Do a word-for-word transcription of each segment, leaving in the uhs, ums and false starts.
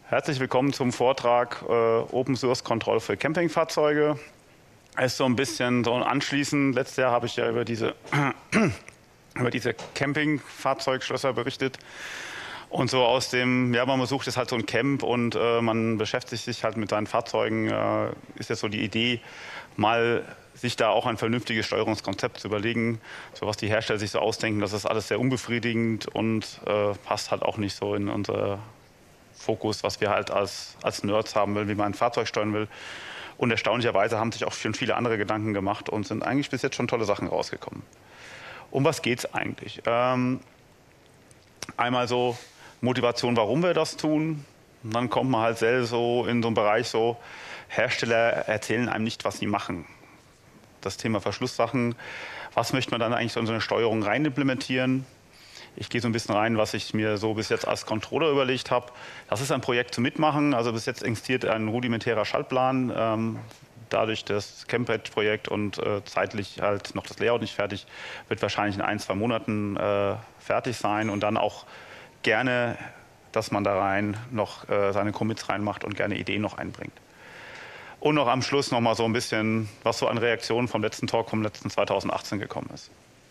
Herzlich willkommen zum Vortrag äh, Open Source Control für Campingfahrzeuge. Es ist so ein bisschen so anschließend. Letztes Jahr habe ich ja über diese, über diese Campingfahrzeugschlösser berichtet. Und so aus dem, ja, man besucht jetzt halt so ein Camp und äh, man beschäftigt sich halt mit seinen Fahrzeugen, äh, ist jetzt so die Idee, mal sich da auch ein vernünftiges Steuerungskonzept zu überlegen, so was die Hersteller sich so ausdenken, das ist alles sehr unbefriedigend und äh, passt halt auch nicht so in unser Fokus, was wir halt als, als Nerds haben will, wie man ein Fahrzeug steuern will. Und erstaunlicherweise haben sich auch schon viele andere Gedanken gemacht und sind eigentlich bis jetzt schon tolle Sachen rausgekommen. Um was geht es eigentlich? Ähm, einmal so Motivation, warum wir das tun. Und dann kommt man halt selbst so in so einen Bereich, so Hersteller erzählen einem nicht, was sie machen. Das Thema Verschlusssachen, was möchte man dann eigentlich so in so eine Steuerung rein implementieren? Ich gehe so ein bisschen rein, was ich mir so bis jetzt als Controller überlegt habe. Das ist ein Projekt zum Mitmachen. Also bis jetzt existiert ein rudimentärer Schaltplan. Ähm, dadurch das Camped-Projekt und äh, zeitlich halt noch das Layout nicht fertig, wird wahrscheinlich in ein, zwei Monaten äh, fertig sein. Und dann auch gerne, dass man da rein noch äh, seine Commits reinmacht und gerne Ideen noch einbringt. Und noch am Schluss noch mal so ein bisschen, was so an Reaktionen vom letzten Talk vom letzten zweitausendachtzehn gekommen ist.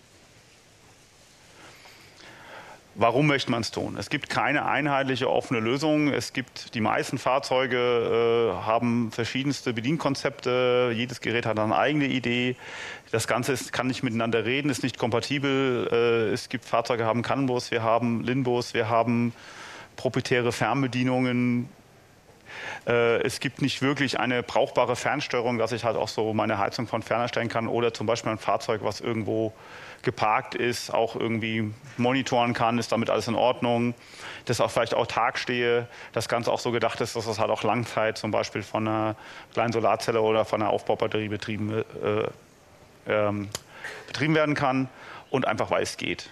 Warum möchte man es tun? Es gibt keine einheitliche offene Lösung. Es gibt, die meisten Fahrzeuge äh, haben verschiedenste Bedienkonzepte. Jedes Gerät hat eine eigene Idee. Das Ganze ist, kann nicht miteinander reden, ist nicht kompatibel. Äh, es gibt Fahrzeuge, die haben C A N-Bus, wir haben Linbus, wir haben proprietäre Fernbedienungen. Äh, es gibt nicht wirklich eine brauchbare Fernsteuerung, dass ich halt auch so meine Heizung von fern stellen kann oder zum Beispiel ein Fahrzeug, was irgendwo geparkt ist, auch irgendwie monitoren kann, ist damit alles in Ordnung, dass auch vielleicht autark stehe, das Ganze auch so gedacht ist, dass das halt auch Langzeit zum Beispiel von einer kleinen Solarzelle oder von einer Aufbaubatterie betrieben, äh, ähm, betrieben werden kann und einfach weil es geht.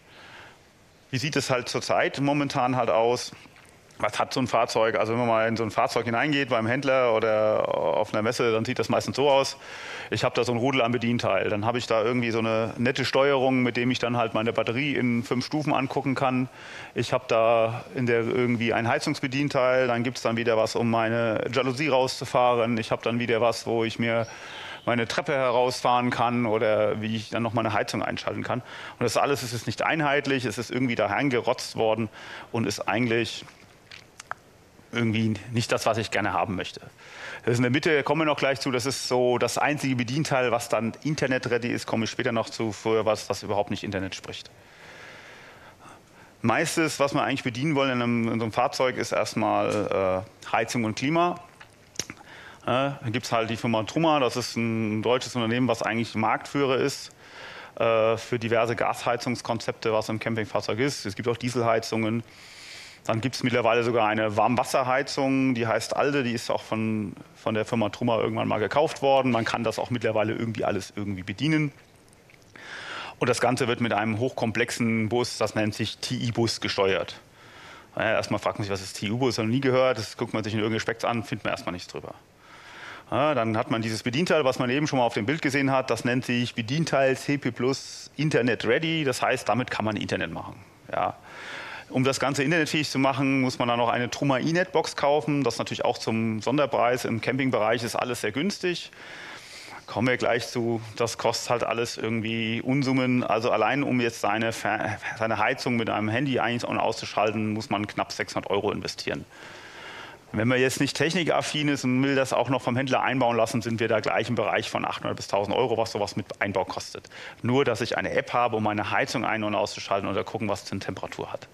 Wie sieht es halt zurzeit momentan halt aus? Was hat so ein Fahrzeug? Also wenn man mal in so ein Fahrzeug hineingeht beim Händler oder auf einer Messe, dann sieht das meistens so aus. Ich habe da so ein Rudel an Bedienteil. Dann habe ich da irgendwie so eine nette Steuerung, mit dem ich dann halt meine Batterie in fünf Stufen angucken kann. Ich habe da in der irgendwie ein Heizungsbedienteil. Dann gibt es dann wieder was, um meine Jalousie rauszufahren. Ich habe dann wieder was, wo ich mir meine Treppe herausfahren kann oder wie ich dann noch meine Heizung einschalten kann. Und das alles ist nicht einheitlich. Es ist irgendwie da reingerotzt worden und ist eigentlich irgendwie nicht das, was ich gerne haben möchte. Das ist in der Mitte, kommen wir noch gleich zu, das ist so das einzige Bedienteil, was dann Internet-ready ist, komme ich später noch zu, für was das überhaupt nicht Internet spricht. Meistes, was wir eigentlich bedienen wollen in, einem, in so einem Fahrzeug, ist erstmal äh, Heizung und Klima. Äh, da gibt es halt die Firma Truma, das ist ein deutsches Unternehmen, was eigentlich Marktführer ist äh, für diverse Gasheizungskonzepte, was im Campingfahrzeug ist. Es gibt auch Dieselheizungen. Dann gibt es mittlerweile sogar eine Warmwasserheizung, die heißt Alde, die ist auch von, von der Firma Truma irgendwann mal gekauft worden. Man kann das auch mittlerweile irgendwie alles irgendwie bedienen. Und das Ganze wird mit einem hochkomplexen Bus, das nennt sich T I-Bus, gesteuert. Ja, erstmal fragt man sich, was ist T I-Bus? Habe ich noch nie gehört. Das guckt man sich in irgendeinem Specs an, findet man erstmal nichts drüber. Ja, dann hat man dieses Bedienteil, was man eben schon mal auf dem Bild gesehen hat. Das nennt sich Bedienteil C P Plus Internet Ready. Das heißt, damit kann man Internet machen. Ja. Um das Ganze internetfähig zu machen, muss man dann noch eine Truma iNet-Box kaufen. Das natürlich auch zum Sonderpreis. Im Campingbereich ist alles sehr günstig. Kommen wir gleich zu, das kostet halt alles irgendwie Unsummen. Also allein um jetzt seine, seine Heizung mit einem Handy ein- und auszuschalten, muss man knapp sechshundert Euro investieren. Wenn man jetzt nicht technikaffin ist und will das auch noch vom Händler einbauen lassen, sind wir da gleich im Bereich von achthundert bis tausend Euro, was sowas mit Einbau kostet. Nur, dass ich eine App habe, um meine Heizung ein- und auszuschalten oder gucken, was es für eine Temperatur hat.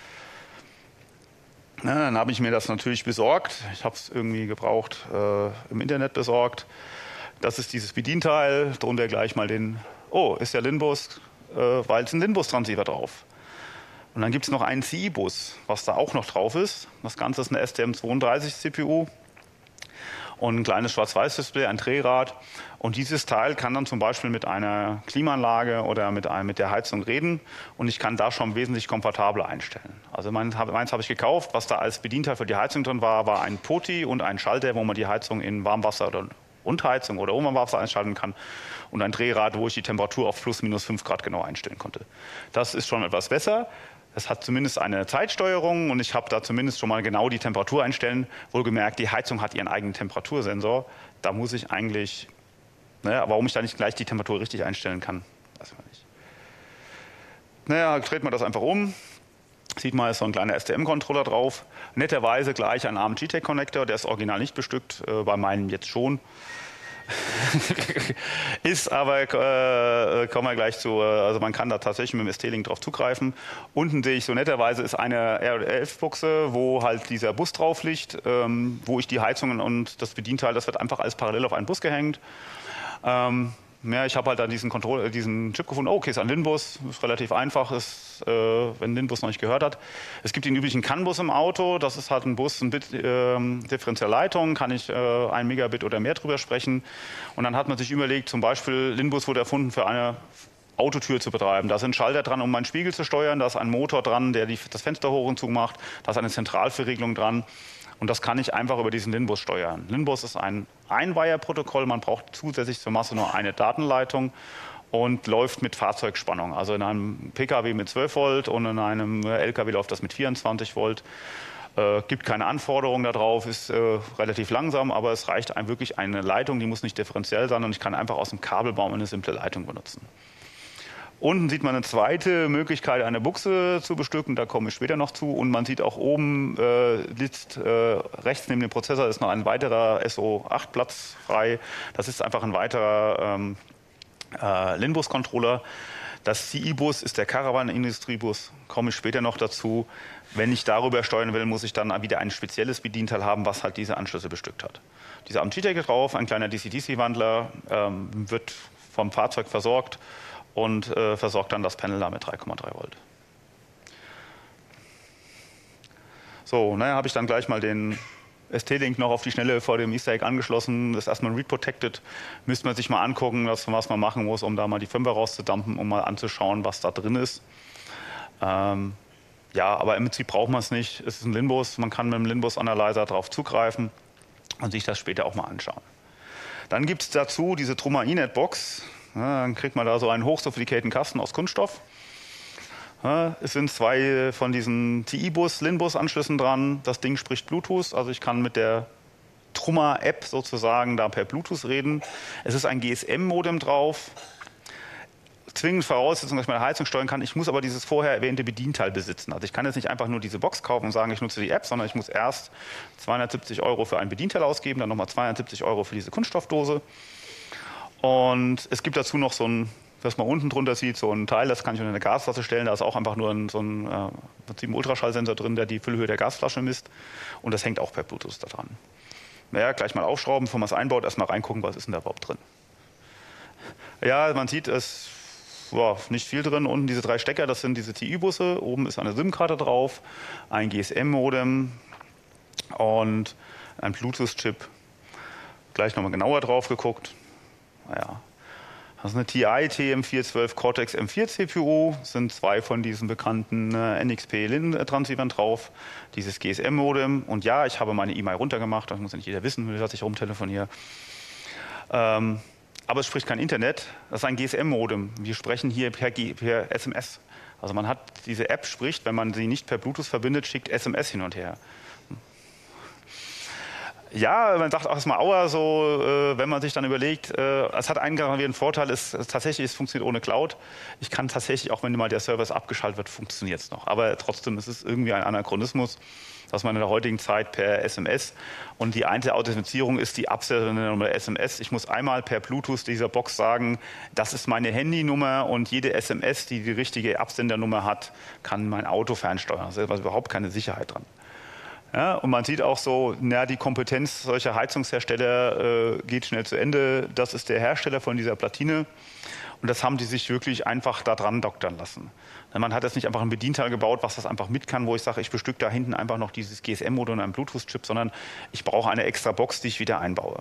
Ja, dann habe ich mir das natürlich besorgt. Ich habe es irgendwie gebraucht, äh, im Internet besorgt. Das ist dieses Bedienteil. Drunter gleich mal den, oh, ist der Linbus, äh, weil es ein Linbus-Transceiver drauf. Und dann gibt es noch einen C I-Bus, was da auch noch drauf ist. Das Ganze ist eine S T M zweiunddreißig C P U und ein kleines Schwarz-Weiß-Display, ein Drehrad. Und dieses Teil kann dann zum Beispiel mit einer Klimaanlage oder mit, einem, mit der Heizung reden und ich kann da schon wesentlich komfortabler einstellen. Also meins habe ich gekauft, was da als Bedienteil für die Heizung drin war, war ein P O T I und ein Schalter, wo man die Heizung in Warmwasser oder Rundheizung oder Oberwasser einschalten kann und ein Drehrad, wo ich die Temperatur auf plus minus fünf Grad genau einstellen konnte. Das ist schon etwas besser. Es hat zumindest eine Zeitsteuerung und ich habe da zumindest schon mal genau die Temperatur einstellen. Wohlgemerkt, die Heizung hat ihren eigenen Temperatursensor. Da muss ich eigentlich, ne, warum ich da nicht gleich die Temperatur richtig einstellen kann, weiß man nicht. Naja, dreht man das einfach um. Sieht man, ist so ein kleiner S T M-Controller drauf. Netterweise gleich ein A R M G T E C-Connector, der ist original nicht bestückt, äh, bei meinem jetzt schon. Ist aber, äh, kommen wir gleich zu, also man kann da tatsächlich mit dem S T-Link drauf zugreifen. Unten sehe ich so netterweise ist eine R elf-Buchse, wo halt dieser Bus drauf liegt, ähm, wo ich die Heizungen und das Bedienteil, das wird einfach alles parallel auf einen Bus gehängt. Ähm, ja, ich habe halt dann diesen, Control, diesen Chip gefunden, oh, okay, ist ein Linbus, ist relativ einfach, ist, äh, wenn Linbus noch nicht gehört hat. Es gibt den üblichen CAN-Bus im Auto, das ist halt ein Bus, ein Bit äh, Differentialleitung, kann ich äh, ein Megabit oder mehr drüber sprechen. Und dann hat man sich überlegt, zum Beispiel, Linbus wurde erfunden für eine Autotür zu betreiben. Da sind Schalter dran, um meinen Spiegel zu steuern, da ist ein Motor dran, der die, das Fenster hoch und zu macht, da ist eine Zentralverriegelung dran. Und das kann ich einfach über diesen Linbus steuern. Linbus ist ein Einweiher-Protokoll, man braucht zusätzlich zur Masse nur eine Datenleitung und läuft mit Fahrzeugspannung. Also in einem Pkw mit zwölf Volt und in einem L K W läuft das mit vierundzwanzig Volt. Äh, gibt keine Anforderungen darauf, ist äh, relativ langsam, aber es reicht einem wirklich eine Leitung, die muss nicht differenziell sein und ich kann einfach aus dem Kabelbaum eine simple Leitung benutzen. Unten sieht man eine zweite Möglichkeit, eine Buchse zu bestücken, da komme ich später noch zu. Und man sieht auch oben, äh, liegt, äh, rechts neben dem Prozessor ist noch ein weiterer S O acht Platz frei. Das ist einfach ein weiterer ähm, äh, Linbus-Controller. Das C I-Bus ist der Caravan-Industriebus, komme ich später noch dazu. Wenn ich darüber steuern will, muss ich dann wieder ein spezielles Bedienteil haben, was halt diese Anschlüsse bestückt hat. Dieser A R M G T E C drauf, ein kleiner D C D C-Wandler, ähm, wird vom Fahrzeug versorgt und äh, versorgt dann das Panel da mit drei Komma drei Volt. So, naja, habe ich dann gleich mal den S T-Link noch auf die Schnelle vor dem Easter Egg angeschlossen. Das ist erstmal Read Protected. Müsste man sich mal angucken, was, was man machen muss, um da mal die Firmware rauszudumpen, um mal anzuschauen, was da drin ist. Ähm, ja, aber im Prinzip braucht man es nicht. Es ist ein Linbus, man kann mit dem Linbus Analyzer darauf zugreifen und sich das später auch mal anschauen. Dann gibt es dazu diese Truma iNet-Box. Ja, dann kriegt man da so einen hochsophisticated Kasten aus Kunststoff. Ja, es sind zwei von diesen T I-Bus, Linbus-Anschlüssen dran. Das Ding spricht Bluetooth, also ich kann mit der Truma-App sozusagen da per Bluetooth reden. Es ist ein G S M-Modem drauf. Zwingend Voraussetzung, dass ich meine Heizung steuern kann. Ich muss aber dieses vorher erwähnte Bedienteil besitzen. Also ich kann jetzt nicht einfach nur diese Box kaufen und sagen, ich nutze die App, sondern ich muss erst zweihundertsiebzig Euro für ein Bedienteil ausgeben, dann nochmal zweihundertsiebzig Euro für diese Kunststoffdose. Und es gibt dazu noch so ein, was man unten drunter sieht, so ein Teil, das kann ich unter eine Gasflasche stellen. Da ist auch einfach nur ein, so ein, äh, ein Ultraschallsensor drin, der die Füllhöhe der Gasflasche misst. Und das hängt auch per Bluetooth da dran. Naja, gleich mal aufschrauben, bevor man es einbaut, erstmal reingucken, was ist denn da überhaupt drin. Ja, man sieht, es war nicht viel drin. Unten diese drei Stecker, das sind diese T I-Busse. Oben ist eine SIM-Karte drauf, ein G S M-Modem und ein Bluetooth-Chip. Gleich nochmal genauer drauf geguckt. Naja. Das ist eine T I T M vierhundertzwölf Cortex M vier C P U, sind zwei von diesen bekannten äh, N X P-Lin-Transceivern drauf, dieses G S M-Modem. Und ja, ich habe meine E-Mail runtergemacht, das muss ja nicht jeder wissen, dass ich rumtelefoniere. Ähm, aber es spricht kein Internet, das ist ein G S M-Modem. Wir sprechen hier per, G per S M S. Also man hat, diese App spricht, wenn man sie nicht per Bluetooth verbindet, schickt S M S hin und her. Ja, man sagt auch erstmal Aua, so, äh, wenn man sich dann überlegt, äh, es hat einen gravierenden Vorteil, ist, es, tatsächlich, es funktioniert ohne Cloud. Ich kann tatsächlich, auch wenn mal der Service abgeschaltet wird, funktioniert es noch. Aber trotzdem ist es irgendwie ein Anachronismus, dass man in der heutigen Zeit per S M S und die eine Authentifizierung ist die Absendernummer S M S. Ich muss einmal per Bluetooth dieser Box sagen, das ist meine Handynummer und jede S M S, die die richtige Absendernummer hat, kann mein Auto fernsteuern. Da ist also überhaupt keine Sicherheit dran. Ja, und man sieht auch so, na, die Kompetenz solcher Heizungshersteller äh, geht schnell zu Ende. Das ist der Hersteller von dieser Platine. Und das haben die sich wirklich einfach da dran doktern lassen. Man hat jetzt nicht einfach ein Bedienteil gebaut, was das einfach mit kann, wo ich sage, ich bestücke da hinten einfach noch dieses G S M-Modul und einen Bluetooth-Chip, sondern ich brauche eine extra Box, die ich wieder einbaue.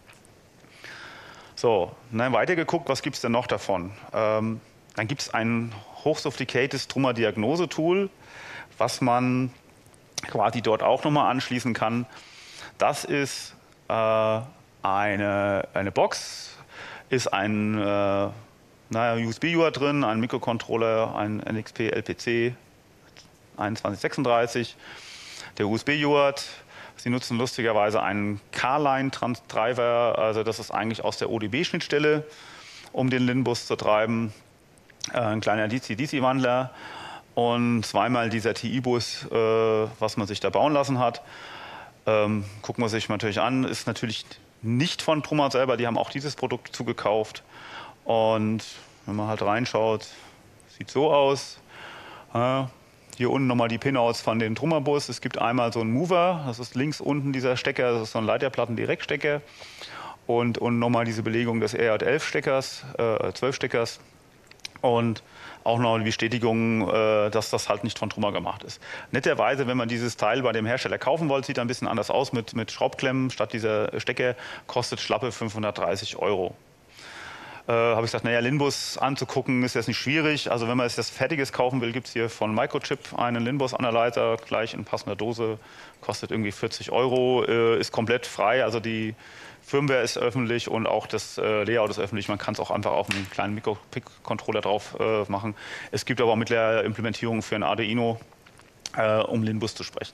So, dann weiter geguckt, was gibt es denn noch davon? Ähm, dann gibt es ein hochsophisticated Truma-Diagnose-Tool, was man quasi dort auch nochmal anschließen kann. Das ist äh, eine, eine Box, ist ein äh, naja, U S B-U A R T drin, ein Mikrocontroller, ein N X P L P C, einundzwanzig sechsunddreißig, der U S B-U A R T. Sie nutzen lustigerweise einen Car-Line-Driver, also das ist eigentlich aus der O D B-Schnittstelle, um den Linbus zu treiben. Äh, ein kleiner D C-D C-Wandler und zweimal dieser T I-Bus, äh, was man sich da bauen lassen hat. Ähm, gucken wir sich natürlich an, ist natürlich nicht von Truma selber, die haben auch dieses Produkt zugekauft. Und wenn man halt reinschaut, sieht so aus. Äh, hier unten nochmal die Pinouts von dem Truma-Bus. Es gibt einmal so einen Mover, das ist links unten dieser Stecker, das ist so ein Leiterplatten-Direktstecker. Und, und nochmal diese Belegung des R J elf Steckers, äh, zwölf Steckers. Und auch noch die Bestätigung, äh, dass das halt nicht von Truma gemacht ist. Netterweise, wenn man dieses Teil bei dem Hersteller kaufen wollte, sieht er ein bisschen anders aus mit, mit Schraubklemmen statt dieser Stecker, kostet schlappe fünfhundertdreißig Euro. Äh, habe ich gesagt, naja, Linbus anzugucken ist jetzt nicht schwierig. Also wenn man jetzt das Fertiges kaufen will, gibt es hier von Microchip einen Linbus-Analyzer, gleich in passender Dose, kostet irgendwie vierzig Euro, äh, ist komplett frei. Also die Firmware ist öffentlich und auch das äh, Layout ist öffentlich. Man kann es auch einfach auf einen kleinen Mikro-Controller drauf äh, machen. Es gibt aber auch mittlerweile Implementierungen für ein Arduino, äh, um Linbus zu sprechen.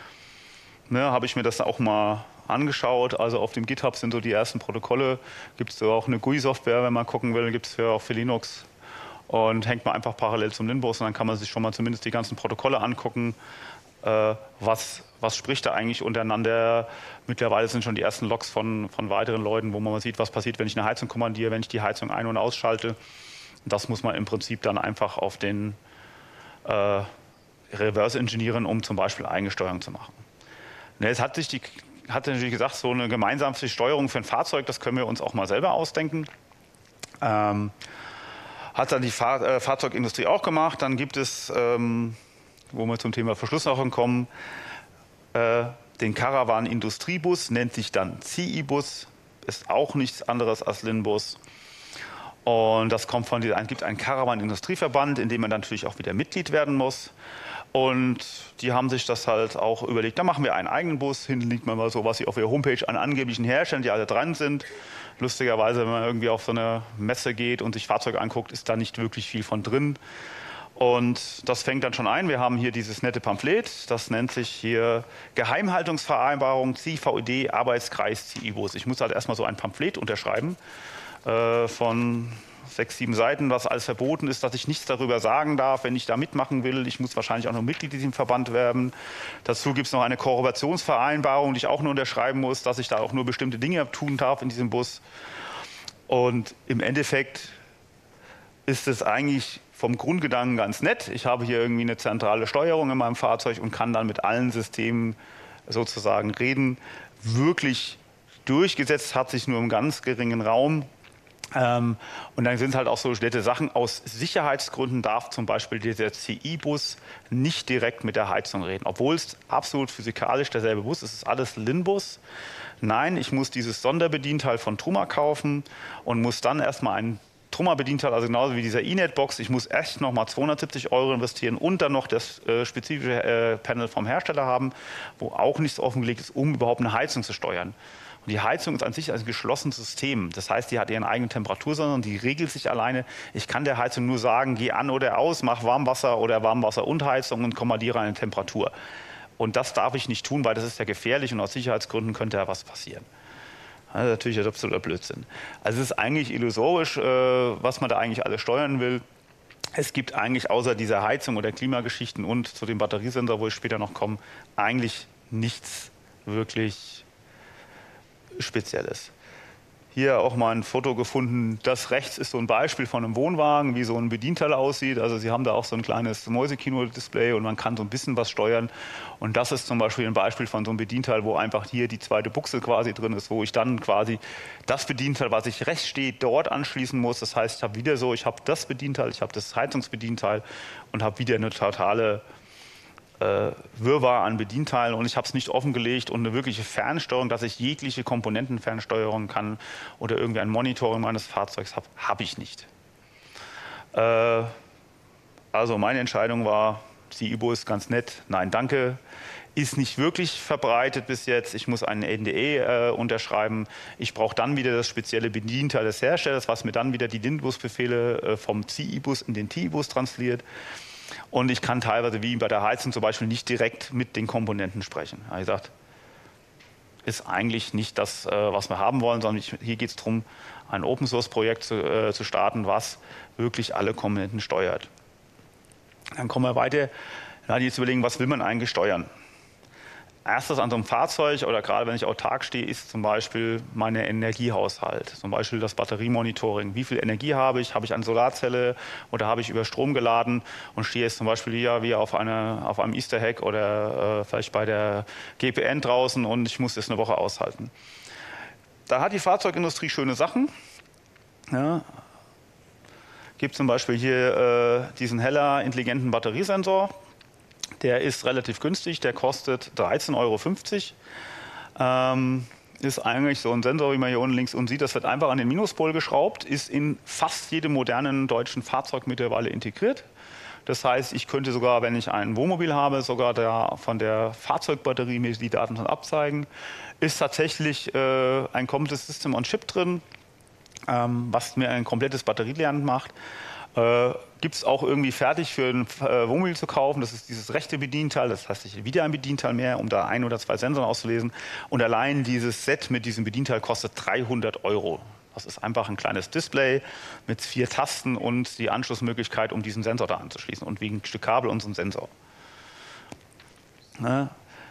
Ne, habe ich mir das auch mal angeschaut. Also auf dem GitHub sind so die ersten Protokolle. Gibt es so auch eine G U I-Software, wenn man gucken will, gibt es für, auch für Linux. Und hängt man einfach parallel zum Linbus und dann kann man sich schon mal zumindest die ganzen Protokolle angucken. Äh, was, was spricht da eigentlich untereinander? Mittlerweile sind schon die ersten Logs von, von weiteren Leuten, wo man mal sieht, was passiert, wenn ich eine Heizung kommandiere, wenn ich die Heizung ein- und ausschalte. Das muss man im Prinzip dann einfach auf den äh, Reverse engineeren, um zum Beispiel Eigensteuerung zu machen. Ne, es hat sich die, hat natürlich gesagt, so eine gemeinsame Steuerung für ein Fahrzeug, das können wir uns auch mal selber ausdenken. Ähm, hat dann die Fahr äh, Fahrzeugindustrie auch gemacht. Dann gibt es, ähm, wo wir zum Thema Verschlusssachen kommen, äh, den Caravan Industriebus, nennt sich dann C I-Bus, ist auch nichts anderes als Linbus. Und das kommt von dieser, es gibt einen Caravan Industrieverband, in dem man dann natürlich auch wieder Mitglied werden muss. Und die haben sich das halt auch überlegt, da machen wir einen eigenen Bus, hinten liegt man mal so, was sie auf ihrer Homepage an angeblichen Herstellern, die alle dran sind. Lustigerweise, wenn man irgendwie auf so eine Messe geht und sich Fahrzeuge anguckt, ist da nicht wirklich viel von drin. Und das fängt dann schon ein. Wir haben hier dieses nette Pamphlet, das nennt sich hier Geheimhaltungsvereinbarung C V E D Arbeitskreis C I-Bus. Ich muss halt erstmal so ein Pamphlet unterschreiben äh, von sechs, sieben Seiten, was alles verboten ist, dass ich nichts darüber sagen darf, wenn ich da mitmachen will. Ich muss wahrscheinlich auch noch Mitglied in diesem Verband werden. Dazu gibt es noch eine Kooperationsvereinbarung, die ich auch nur unterschreiben muss, dass ich da auch nur bestimmte Dinge tun darf in diesem Bus. Und im Endeffekt ist es eigentlich vom Grundgedanken ganz nett. Ich habe hier irgendwie eine zentrale Steuerung in meinem Fahrzeug und kann dann mit allen Systemen sozusagen reden. Wirklich durchgesetzt hat sich nur im ganz geringen Raum. Ähm, und dann sind halt auch so nette Sachen. Aus Sicherheitsgründen darf zum Beispiel dieser C I-Bus nicht direkt mit der Heizung reden, obwohl es absolut physikalisch derselbe Bus ist. Es ist alles Linbus. Nein, ich muss dieses Sonderbedienteil von Truma kaufen und muss dann erstmal einen Truma-Bedienteil, also genauso wie dieser E-Net-Box. Ich muss erst nochmal zweihundertsiebzig Euro investieren und dann noch das äh, spezifische äh, Panel vom Hersteller haben, wo auch nichts offengelegt ist, um überhaupt eine Heizung zu steuern. Und die Heizung ist an sich ein geschlossenes System. Das heißt, die hat ihren eigenen Temperatur, sondern die regelt sich alleine. Ich kann der Heizung nur sagen, geh an oder aus, mach Warmwasser oder Warmwasser und Heizung und kommandiere eine Temperatur. Und das darf ich nicht tun, weil das ist ja gefährlich und aus Sicherheitsgründen könnte ja was passieren. Das ist natürlich ein absoluter Blödsinn. Also es ist eigentlich illusorisch, äh, was man da eigentlich alles steuern will. Es gibt eigentlich außer dieser Heizung oder Klimageschichten und zu dem Batteriesensor, wo ich später noch komme, eigentlich nichts wirklich Spezielles. Hier auch mal ein Foto gefunden. Das rechts ist so ein Beispiel von einem Wohnwagen, wie so ein Bedienteil aussieht. Also Sie haben da auch so ein kleines Mäusekino-Display und man kann so ein bisschen was steuern. Und das ist zum Beispiel ein Beispiel von so einem Bedienteil, wo einfach hier die zweite Buchse quasi drin ist, wo ich dann quasi das Bedienteil, was ich rechts steht, dort anschließen muss. Das heißt, ich habe wieder so, ich habe das Bedienteil, ich habe das Heizungsbedienteil und habe wieder eine totale Äh, Wirrwarr an Bedienteilen und ich habe es nicht offengelegt und eine wirkliche Fernsteuerung, dass ich jegliche Komponenten fernsteuern kann oder irgendwie ein Monitoring meines Fahrzeugs habe, habe ich nicht. Äh, also meine Entscheidung war, C I-Bus ist ganz nett, nein danke, ist nicht wirklich verbreitet bis jetzt, ich muss einen N D A äh, unterschreiben, ich brauche dann wieder das spezielle Bedienteil des Herstellers, was mir dann wieder die Linbus-Befehle äh, vom C I-Bus in den T I-Bus transliert. Und ich kann teilweise, wie bei der Heizung zum Beispiel, nicht direkt mit den Komponenten sprechen. Er hat gesagt, ist eigentlich nicht das, was wir haben wollen, sondern hier geht es darum, ein Open-Source-Projekt zu, äh, zu starten, was wirklich alle Komponenten steuert. Dann kommen wir weiter, dann jetzt überlegen, was will man eigentlich steuern? Erstes an so einem Fahrzeug oder gerade wenn ich autark stehe, ist zum Beispiel mein Energiehaushalt. Zum Beispiel das Batteriemonitoring. Wie viel Energie habe ich? Habe ich eine Solarzelle oder habe ich über Strom geladen und stehe jetzt zum Beispiel hier wie auf, eine, auf einem Easter Egg oder äh, vielleicht bei der G P N draußen und ich muss das eine Woche aushalten. Da hat die Fahrzeugindustrie schöne Sachen. Ja. Gibt zum Beispiel hier äh, diesen Heller intelligenten Batteriesensor. Der ist relativ günstig, der kostet dreizehn Euro fünfzig. Ähm, ist eigentlich so ein Sensor, wie man hier unten links unten sieht. Das wird einfach an den Minuspol geschraubt, ist in fast jedem modernen deutschen Fahrzeug mittlerweile integriert. Das heißt, ich könnte sogar, wenn ich ein Wohnmobil habe, sogar der, von der Fahrzeugbatterie mir die Daten dann abzeigen. Ist tatsächlich äh, ein komplettes System on Chip drin, ähm, was mir ein komplettes Batterielernen macht. Äh, Gibt es auch irgendwie fertig für ein äh, Wohnmobil zu kaufen. Das ist dieses rechte Bedienteil, das heißt nicht wieder ein Bedienteil mehr, um da ein oder zwei Sensoren auszulesen. Und allein dieses Set mit diesem Bedienteil kostet dreihundert Euro. Das ist einfach ein kleines Display mit vier Tasten und die Anschlussmöglichkeit, um diesen Sensor da anzuschließen und wegen ein Stück Kabel und so ein Sensor. Ne?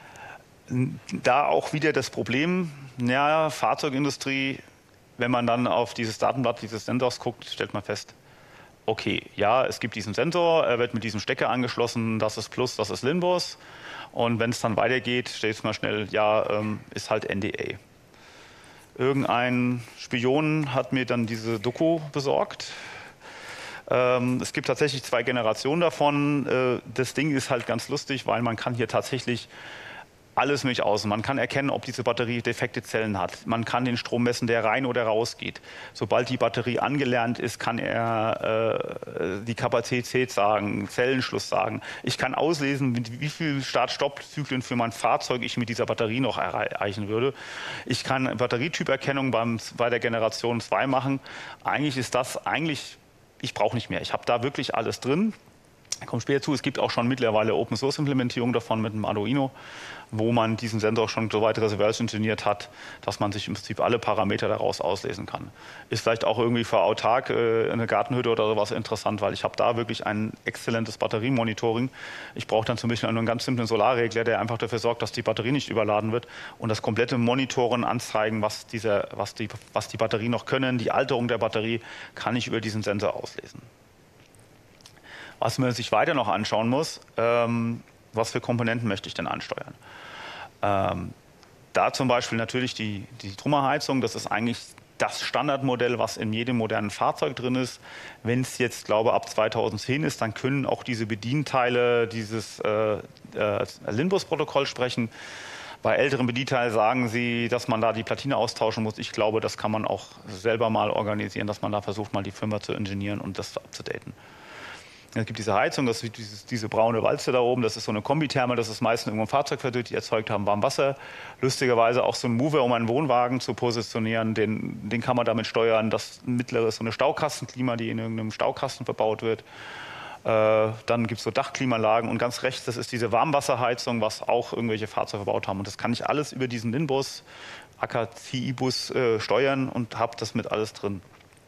Da auch wieder das Problem, ja, Fahrzeugindustrie, wenn man dann auf dieses Datenblatt dieses Sensors guckt, stellt man fest, okay, ja, es gibt diesen Sensor, er wird mit diesem Stecker angeschlossen, das ist Plus, das ist Linbus. Und wenn es dann weitergeht, steht es mal schnell, ja, ähm, ist halt N D A. Irgendein Spion hat mir dann diese Doku besorgt. Ähm, es gibt tatsächlich zwei Generationen davon. Äh, das Ding ist halt ganz lustig, weil man kann hier tatsächlich alles möglich aus. Man kann erkennen, ob diese Batterie defekte Zellen hat. Man kann den Strom messen, der rein oder raus geht. Sobald die Batterie angelernt ist, kann er äh, die Kapazität sagen, Zellenschluss sagen. Ich kann auslesen, wie viel Start-Stopp-Zyklen für mein Fahrzeug ich mit dieser Batterie noch erreichen würde. Ich kann Batterietyperkennung beim, bei der Generation zwei machen. Eigentlich ist das, eigentlich, ich brauche nicht mehr. Ich habe da wirklich alles drin. Ich komme später zu, es gibt auch schon mittlerweile Open-Source-Implementierung davon mit einem Arduino, wo man diesen Sensor schon so weit reverse engineert hat, dass man sich im Prinzip alle Parameter daraus auslesen kann. Ist vielleicht auch irgendwie für autark äh, eine Gartenhütte oder sowas interessant, weil ich habe da wirklich ein exzellentes Batteriemonitoring. Ich brauche dann zum Beispiel nur einen ganz simplen Solarregler, der einfach dafür sorgt, dass die Batterie nicht überladen wird und das komplette Monitoren anzeigen, was, dieser, was, die, was die Batterie noch können. Die Alterung der Batterie kann ich über diesen Sensor auslesen. Was man sich weiter noch anschauen muss, ähm, was für Komponenten möchte ich denn ansteuern? Ähm, da zum Beispiel natürlich die, die Trümmerheizung, das ist eigentlich das Standardmodell, was in jedem modernen Fahrzeug drin ist. Wenn es jetzt, glaube ich, ab zweitausendzehn ist, dann können auch diese Bedienteile dieses äh, äh, Linbus-Protokoll sprechen. Bei älteren Bedienteilen sagen sie, dass man da die Platine austauschen muss. Ich glaube, das kann man auch selber mal organisieren, dass man da versucht, mal die Firma zu ingenieren und das abzudaten. Es gibt diese Heizung, das ist dieses, diese braune Walze da oben, das ist so eine Kombitherme, das ist meistens irgendwo ein Fahrzeug verdünnt, die erzeugt haben warm Wasser. Lustigerweise auch so ein Mover, um einen Wohnwagen zu positionieren, den, den kann man damit steuern. Das mittlere ist so eine Staukastenklima, die in irgendeinem Staukasten verbaut wird. Äh, dann gibt es so Dachklimaanlagen und ganz rechts, das ist diese Warmwasserheizung, was auch irgendwelche Fahrzeuge verbaut haben. Und das kann ich alles über diesen Linbus, aka C I-Bus äh, steuern und habe das mit alles drin.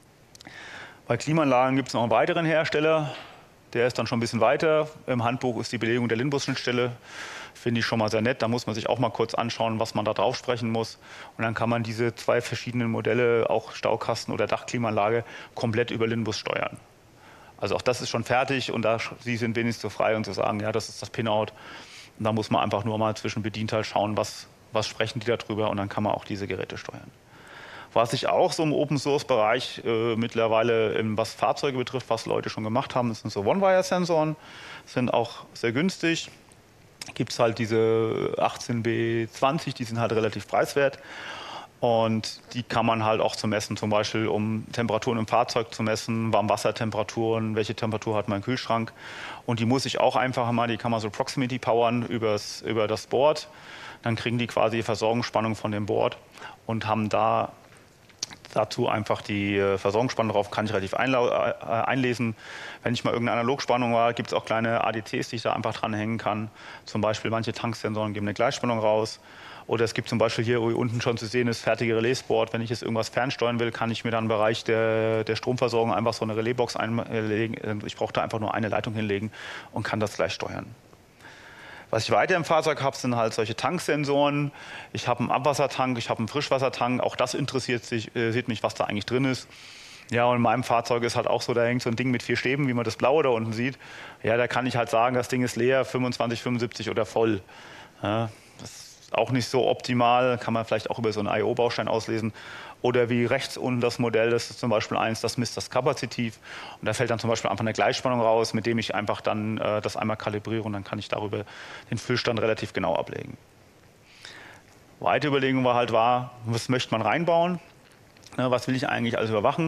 Bei Klimaanlagen gibt es noch einen weiteren Hersteller. Der ist dann schon ein bisschen weiter. Im Handbuch ist die Belegung der Linbus-Schnittstelle. Finde ich schon mal sehr nett. Da muss man sich auch mal kurz anschauen, was man da drauf sprechen muss. Und dann kann man diese zwei verschiedenen Modelle, auch Staukasten oder Dachklimaanlage, komplett über Linbus steuern. Also auch das ist schon fertig und da Sie sind wenigstens so frei und zu sagen, ja, das ist das Pinout. Und da muss man einfach nur mal zwischen Bedienteil schauen, was, was sprechen die da drüber und dann kann man auch diese Geräte steuern. Was ich auch so im Open-Source-Bereich äh, mittlerweile, ähm, was Fahrzeuge betrifft, was Leute schon gemacht haben, das sind so One-Wire-Sensoren, sind auch sehr günstig. Gibt es halt diese achtzehn B zwanzig, die sind halt relativ preiswert. Und die kann man halt auch zu messen, zum Beispiel um Temperaturen im Fahrzeug zu messen, Warmwassertemperaturen, welche Temperatur hat mein Kühlschrank. Und die muss ich auch einfach mal, die kann man so Proximity powern übers, über das Board. Dann kriegen die quasi die Versorgungsspannung von dem Board und haben da Dazu einfach die Versorgungsspannung drauf, kann ich relativ einlesen. Wenn ich mal irgendeine Analogspannung war, gibt es auch kleine A D Cs, die ich da einfach dranhängen kann. Zum Beispiel manche Tanksensoren geben eine Gleichspannung raus. Oder es gibt zum Beispiel hier, wo hier unten schon zu sehen ist, fertige Relaisboard. Wenn ich jetzt irgendwas fernsteuern will, kann ich mir dann im Bereich der, der Stromversorgung einfach so eine Relaisbox einlegen. Ich brauche da einfach nur eine Leitung hinlegen und kann das gleich steuern. Was ich weiter im Fahrzeug habe, sind halt solche Tanksensoren. Ich habe einen Abwassertank, ich habe einen Frischwassertank. Auch das interessiert sich, äh, sieht mich, was da eigentlich drin ist. Ja, und in meinem Fahrzeug ist halt auch so, da hängt so ein Ding mit vier Stäben, wie man das blaue da unten sieht. Ja, da kann ich halt sagen, das Ding ist leer, fünfundzwanzig, fünfundsiebzig oder voll. Ja, das ist auch nicht so optimal, kann man vielleicht auch über so einen I O-Baustein auslesen. Oder wie rechts unten das Modell, das ist zum Beispiel eins, das misst das kapazitiv. Und da fällt dann zum Beispiel einfach eine Gleichspannung raus, mit dem ich einfach dann äh, das einmal kalibriere und dann kann ich darüber den Füllstand relativ genau ablegen. Weitere Überlegung war halt, war, was möchte man reinbauen? Ne, was will ich eigentlich alles überwachen?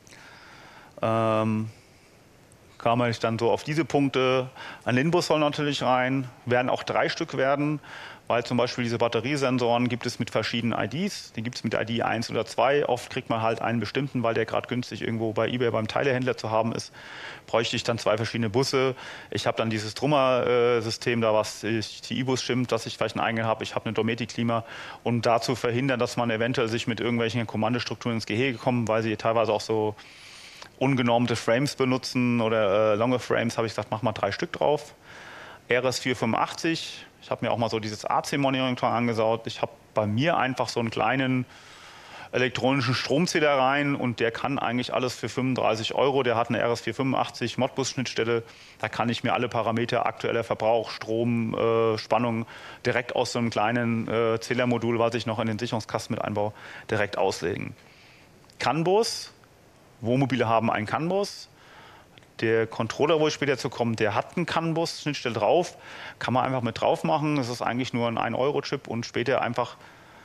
Ähm, kam ich dann so auf diese Punkte. Ein Inbus soll natürlich rein, werden auch drei Stück werden. Weil zum Beispiel diese Batteriesensoren gibt es mit verschiedenen I Ds. Die gibt es mit I D eins oder zwei. Oft kriegt man halt einen bestimmten, weil der gerade günstig irgendwo bei eBay beim Teilehändler zu haben ist. Bräuchte ich dann zwei verschiedene Busse. Ich habe dann dieses Trummer-System da, was die E-Bus stimmt, dass ich vielleicht einen eigenen habe. Ich habe eine Dometic-Klima, um da zu verhindern, dass man eventuell sich mit irgendwelchen Kommandostrukturen ins Gehege kommt, weil sie teilweise auch so ungenormte Frames benutzen oder äh, lange Frames. Habe ich gesagt, mach mal drei Stück drauf. R S vierhundertfünfundachtzig. Ich habe mir auch mal so dieses A C-Monitoring angeschaut. Ich habe bei mir einfach so einen kleinen elektronischen Stromzähler rein und der kann eigentlich alles für fünfunddreißig Euro. Der hat eine R S vierhundertfünfundachtzig Modbus-Schnittstelle. Da kann ich mir alle Parameter, aktueller Verbrauch, Strom, äh, Spannung direkt aus so einem kleinen äh, Zählermodul, was ich noch in den Sicherungskasten mit einbaue, direkt auslegen. CAN-Bus. Wohnmobile haben einen CAN-Bus. Der Controller, wo ich später zu komme, der hat einen CAN-Bus-Schnittstelle drauf. Kann man einfach mit drauf machen. Das ist eigentlich nur ein ein Euro Chip und später einfach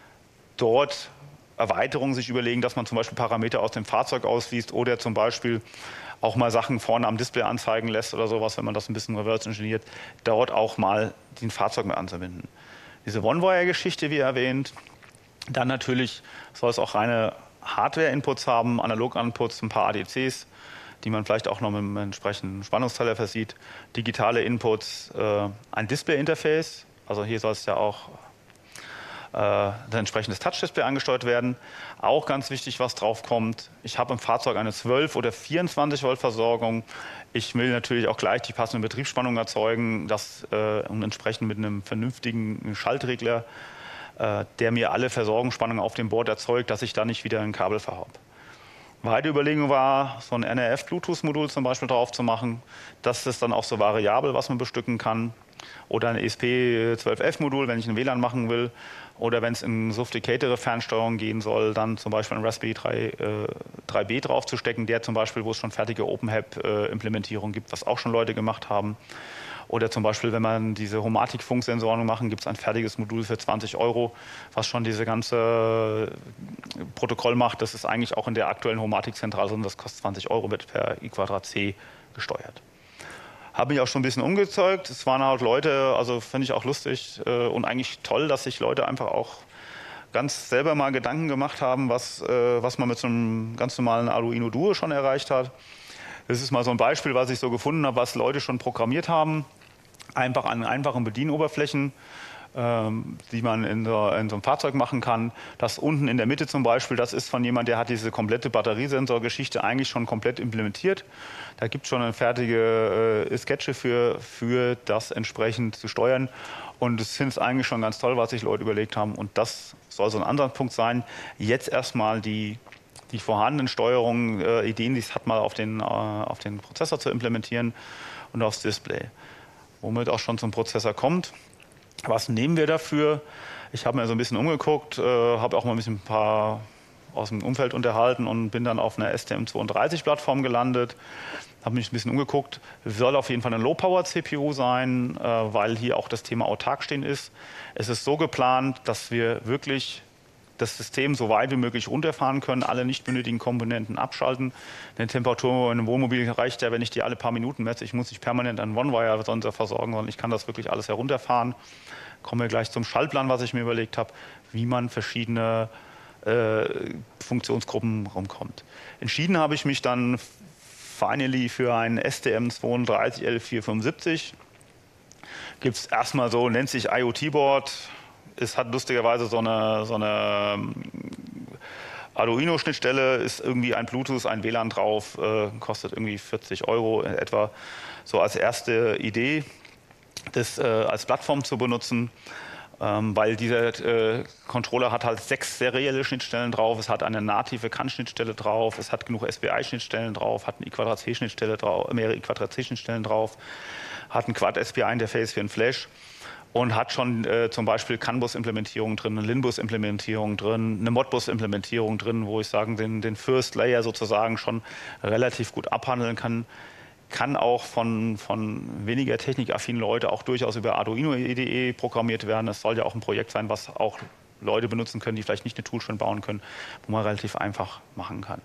dort Erweiterungen sich überlegen, dass man zum Beispiel Parameter aus dem Fahrzeug ausliest oder zum Beispiel auch mal Sachen vorne am Display anzeigen lässt oder sowas, wenn man das ein bisschen reverse engineert, dort auch mal den Fahrzeug mit anzubinden. Diese One-Wire-Geschichte, wie erwähnt. Dann natürlich soll es auch reine Hardware-Inputs haben, Analog-Inputs, ein paar A D Cs, die man vielleicht auch noch mit einem entsprechenden Spannungsteiler versieht, digitale Inputs, äh, ein Display-Interface, also hier soll es ja auch äh, ein entsprechendes Touch-Display angesteuert werden. Auch ganz wichtig, was drauf kommt, ich habe im Fahrzeug eine zwölf oder vierundzwanzig Volt Versorgung. Ich will natürlich auch gleich die passende Betriebsspannung erzeugen, das äh, und entsprechend mit einem vernünftigen Schaltregler, äh, der mir alle Versorgungsspannungen auf dem Board erzeugt, dass ich da nicht wieder ein Kabel verhabe. Weitere Überlegung war, so ein N R F-Bluetooth-Modul zum Beispiel drauf zu machen. Das ist dann auch so variabel, was man bestücken kann. Oder ein E S P zwölf F-Modul, wenn ich ein W L A N machen will. Oder wenn es in sophisticatere Fernsteuerung gehen soll, dann zum Beispiel ein Raspberry drei B draufzustecken, der zum Beispiel, wo es schon fertige OpenHAB-Implementierung gibt, was auch schon Leute gemacht haben. Oder zum Beispiel, wenn man diese Homatic-Funksensoren machen, gibt es ein fertiges Modul für zwanzig Euro, was schon diese ganze Protokoll macht. Das ist eigentlich auch in der aktuellen Homatic-Zentrale, das kostet zwanzig Euro, wird per I Quadrat C gesteuert. Habe mich auch schon ein bisschen umgezeugt. Es waren halt Leute, also finde ich auch lustig äh, und eigentlich toll, dass sich Leute einfach auch ganz selber mal Gedanken gemacht haben, was, äh, was man mit so einem ganz normalen Arduino Duo schon erreicht hat. Das ist mal so ein Beispiel, was ich so gefunden habe, was Leute schon programmiert haben. Einfach an einfachen Bedienoberflächen, ähm, die man in so, in so einem Fahrzeug machen kann. Das unten in der Mitte zum Beispiel, das ist von jemand, der hat diese komplette Batteriesensorgeschichte eigentlich schon komplett implementiert. Da gibt es schon eine fertige äh, Sketche für, für das entsprechend zu steuern. Und ich finde es eigentlich schon ganz toll, was sich Leute überlegt haben. Und das soll so ein Ansatzpunkt sein. Jetzt erstmal die, die vorhandenen Steuerungen, äh, Ideen, die es hat, mal auf den, äh, auf den Prozessor zu implementieren und aufs Display. Womit auch schon zum Prozessor kommt. Was nehmen wir dafür? Ich habe mir so ein bisschen umgeguckt, äh, habe auch mal ein bisschen ein paar aus dem Umfeld unterhalten und bin dann auf einer S T M zweiunddreißig Plattform gelandet. Habe mich ein bisschen umgeguckt. Soll auf jeden Fall eine Low-Power-C P U sein, äh, weil hier auch das Thema autark stehen ist. Es ist so geplant, dass wir wirklich das System so weit wie möglich runterfahren können, alle nicht benötigen Komponenten abschalten. Eine Temperatur in einem Wohnmobil reicht ja, wenn ich die alle paar Minuten messe. Ich muss nicht permanent einen One-Wire-Sensor versorgen, sondern ich kann das wirklich alles herunterfahren. Kommen wir gleich zum Schaltplan, was ich mir überlegt habe, wie man verschiedene äh, Funktionsgruppen rumkommt. Entschieden habe ich mich dann finally für ein S T M drei zwei L vier fünf sieben. Gibt es erstmal so, nennt sich IoT-Board. Es hat lustigerweise so eine, so eine Arduino-Schnittstelle, ist irgendwie ein Bluetooth, ein W L A N drauf, äh, kostet irgendwie vierzig Euro etwa. So als erste Idee, das äh, als Plattform zu benutzen, ähm, weil dieser äh, Controller hat halt sechs serielle Schnittstellen drauf, es hat eine native C A N-Schnittstelle drauf, es hat genug S P I-Schnittstellen drauf, hat eine I Quadrat C-Schnittstelle drauf, mehrere I Quadrat C-Schnittstellen drauf, hat ein Quad-S P I-Interface für ein Flash. Und hat schon äh, zum Beispiel C A N-Bus-Implementierung drin, eine Lin-Bus-Implementierung drin, eine Modbus-Implementierung drin, wo ich sagen, den, den First Layer sozusagen schon relativ gut abhandeln kann. Kann auch von, von weniger technikaffinen Leuten auch durchaus über Arduino I D E programmiert werden. Es soll ja auch ein Projekt sein, was auch Leute benutzen können, die vielleicht nicht eine Tool schon bauen können, wo man relativ einfach machen kann.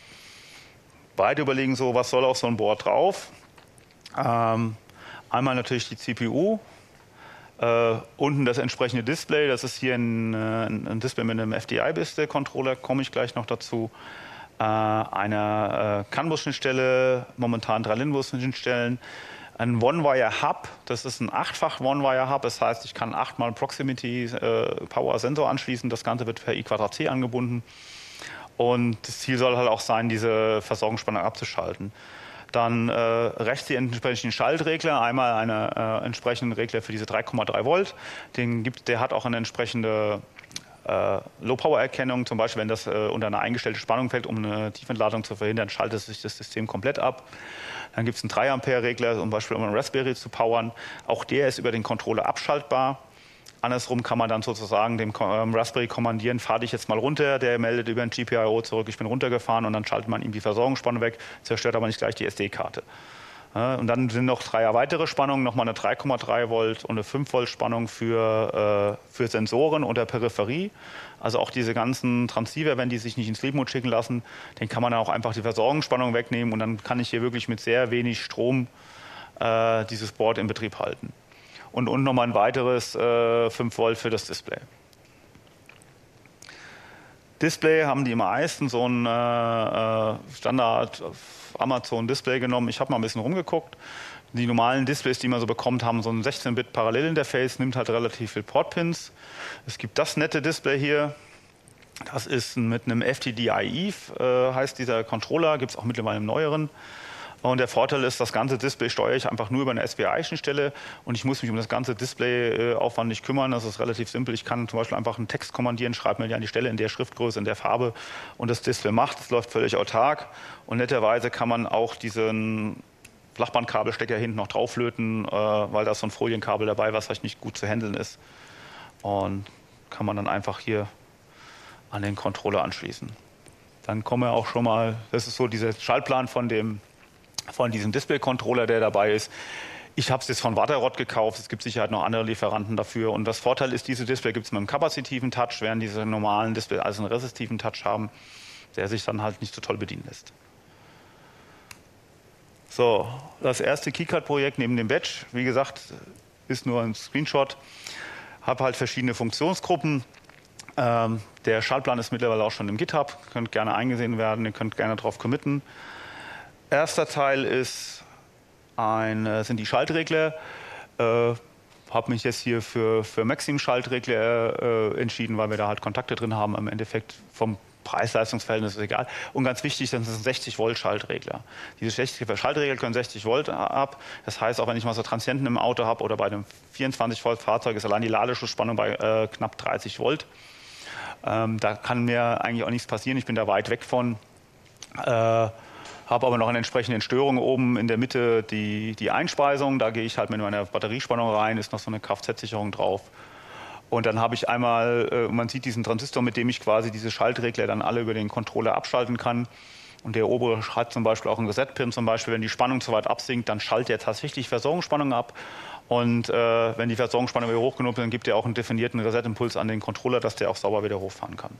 Beide überlegen so, was soll auf so ein Board drauf? Ähm, einmal natürlich die C P U. Uh, unten das entsprechende Display, das ist hier ein, ein Display mit einem F D I-Controller, komme ich gleich noch dazu. Uh, eine uh, C A N-Bus-Schnittstelle, momentan drei Lin-Bus-Schnittstellen. Ein One-Wire-Hub, das ist ein achtfach One-Wire-Hub, das heißt, ich kann achtmal Proximity-Power-Sensor uh, anschließen, das Ganze wird per I Quadrat C angebunden. Und das Ziel soll halt auch sein, diese Versorgungsspannung abzuschalten. Dann äh, rechts die entsprechenden Schaltregler, einmal einen äh, entsprechenden Regler für diese drei Komma drei Volt. Den gibt, der hat auch eine entsprechende äh, Low-Power-Erkennung. Zum Beispiel, wenn das äh, unter eine eingestellte Spannung fällt, um eine Tiefentladung zu verhindern, schaltet sich das System komplett ab. Dann gibt es einen drei Ampere Regler, zum Beispiel um einen Raspberry zu powern. Auch der ist über den Controller abschaltbar. Andersrum kann man dann sozusagen dem ähm, Raspberry kommandieren, fahr dich jetzt mal runter, der meldet über ein G P I O zurück, ich bin runtergefahren und dann schaltet man ihm die Versorgungsspannung weg, zerstört aber nicht gleich die S D-Karte. Ja, und dann sind noch drei weitere Spannungen, nochmal eine drei Komma drei Volt und eine fünf Volt Spannung für, äh, für Sensoren und der Peripherie. Also auch diese ganzen Transceiver, wenn die sich nicht in Sleep Mode schicken lassen, dann kann man auch einfach die Versorgungsspannung wegnehmen und dann kann ich hier wirklich mit sehr wenig Strom äh, dieses Board in Betrieb halten. Und unten nochmal ein weiteres äh, fünf Volt für das Display. Display haben die meisten so ein äh, Standard Amazon Display genommen. Ich habe mal ein bisschen rumgeguckt. Die normalen Displays, die man so bekommt, haben so ein sechzehn Bit Parallelinterface, nimmt halt relativ viel Portpins. Es gibt das nette Display hier. Das ist mit einem F T D I Eve, äh, heißt dieser Controller, gibt es auch mittlerweile im neueren. Und der Vorteil ist, das ganze Display steuere ich einfach nur über eine S P I-Schnittstelle und ich muss mich um das ganze Display äh, aufwendig kümmern. Das ist relativ simpel. Ich kann zum Beispiel einfach einen Text kommandieren, schreibe mir die an die Stelle in der Schriftgröße, in der Farbe und das Display macht. Es läuft völlig autark und netterweise kann man auch diesen Flachbandkabelstecker hinten noch drauflöten, äh, weil da ist so ein Folienkabel dabei, was vielleicht nicht gut zu handeln ist. Und kann man dann einfach hier an den Controller anschließen. Dann kommen wir auch schon mal, das ist so dieser Schaltplan von dem von diesem Display-Controller, der dabei ist. Ich habe es jetzt von Waterrod gekauft, es gibt sicher noch andere Lieferanten dafür. Und das Vorteil ist, diese Display gibt es mit einem kapazitiven Touch, während diese normalen Display also einen resistiven Touch haben, der sich dann halt nicht so toll bedienen lässt. So, das erste KiCad-Projekt neben dem Batch, wie gesagt, ist nur ein Screenshot. Habe halt verschiedene Funktionsgruppen. Ähm, der Schaltplan ist mittlerweile auch schon im GitHub, könnt gerne eingesehen werden, ihr könnt gerne darauf committen. Erster Teil ist ein, sind die Schaltregler. Äh, habe mich jetzt hier für, für Maxim-Schaltregler äh, entschieden, weil wir da halt Kontakte drin haben. Im Endeffekt vom Preis-Leistungs-Verhältnis ist egal. Und ganz wichtig, das sind sechzig Volt Schaltregler. Diese sechzig Schaltregler können sechzig Volt ab. Das heißt, auch wenn ich mal so Transienten im Auto habe oder bei einem vierundzwanzig Volt Fahrzeug, ist allein die Ladeschutzspannung bei äh, knapp dreißig Volt. Ähm, da kann mir eigentlich auch nichts passieren. Ich bin da weit weg von. Äh, Habe aber noch eine entsprechende Störung oben in der Mitte, die, die Einspeisung. Da gehe ich halt mit meiner Batteriespannung rein, ist noch so eine Kfz-Sicherung drauf. Und dann habe ich einmal, äh, man sieht diesen Transistor, mit dem ich quasi diese Schaltregler dann alle über den Controller abschalten kann. Und der obere hat zum Beispiel auch einen Reset-Pin, zum Beispiel, wenn die Spannung zu weit absinkt, dann schaltet er tatsächlich Versorgungsspannung ab. Und äh, wenn die Versorgungsspannung wieder hoch genug ist, dann gibt er auch einen definierten Reset-Impuls an den Controller, dass der auch sauber wieder hochfahren kann.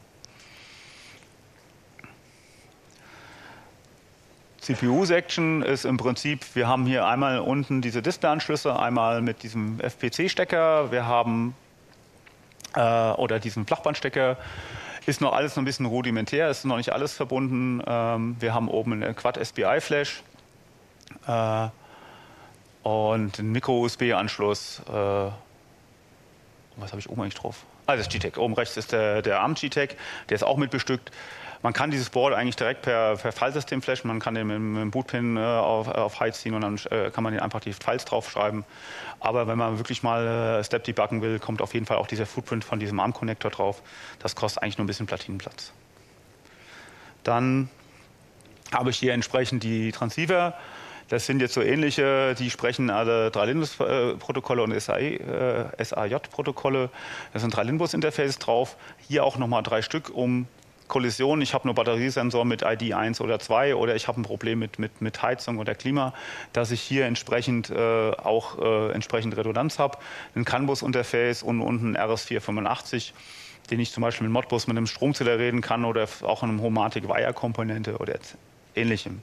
C P U-Section ist im Prinzip, wir haben hier einmal unten diese Display-Anschlüsse, einmal mit diesem F P C-Stecker, wir haben äh, oder diesen Flachbandstecker. Ist noch alles noch ein bisschen rudimentär, ist noch nicht alles verbunden. Ähm, wir haben oben einen Quad-S P I-Flash äh, und einen Micro-U S B-Anschluss. Äh, was habe ich oben eigentlich drauf? Ah, das ist G-Tech. Oben rechts ist der, der ARM G-Tech, der ist auch mit bestückt. Man kann dieses Board eigentlich direkt per, per Filesystem flashen. Man kann den mit, mit dem Bootpin äh, auf, auf High ziehen und dann äh, kann man den einfach die Files draufschreiben. Aber wenn man wirklich mal äh, Step debuggen will, kommt auf jeden Fall auch dieser Footprint von diesem ARM-Connector drauf. Das kostet eigentlich nur ein bisschen Platinenplatz. Dann habe ich hier entsprechend die Transceiver. Das sind jetzt so ähnliche, die sprechen alle drei Linux-Protokolle und S A J-Protokolle. Da sind drei Linux-Interfaces drauf. Hier auch nochmal drei Stück, um Kollision, ich habe nur Batteriesensor mit I D eins oder zwei oder ich habe ein Problem mit, mit, mit Heizung oder Klima, dass ich hier entsprechend äh, auch äh, entsprechend Redundanz habe. Ein CAN-Bus-Interface und unten R S vierhundertfünfundachtzig, den ich zum Beispiel mit Modbus mit einem Stromzähler reden kann oder auch einem Homatic-Wire-Komponente oder ähnlichem.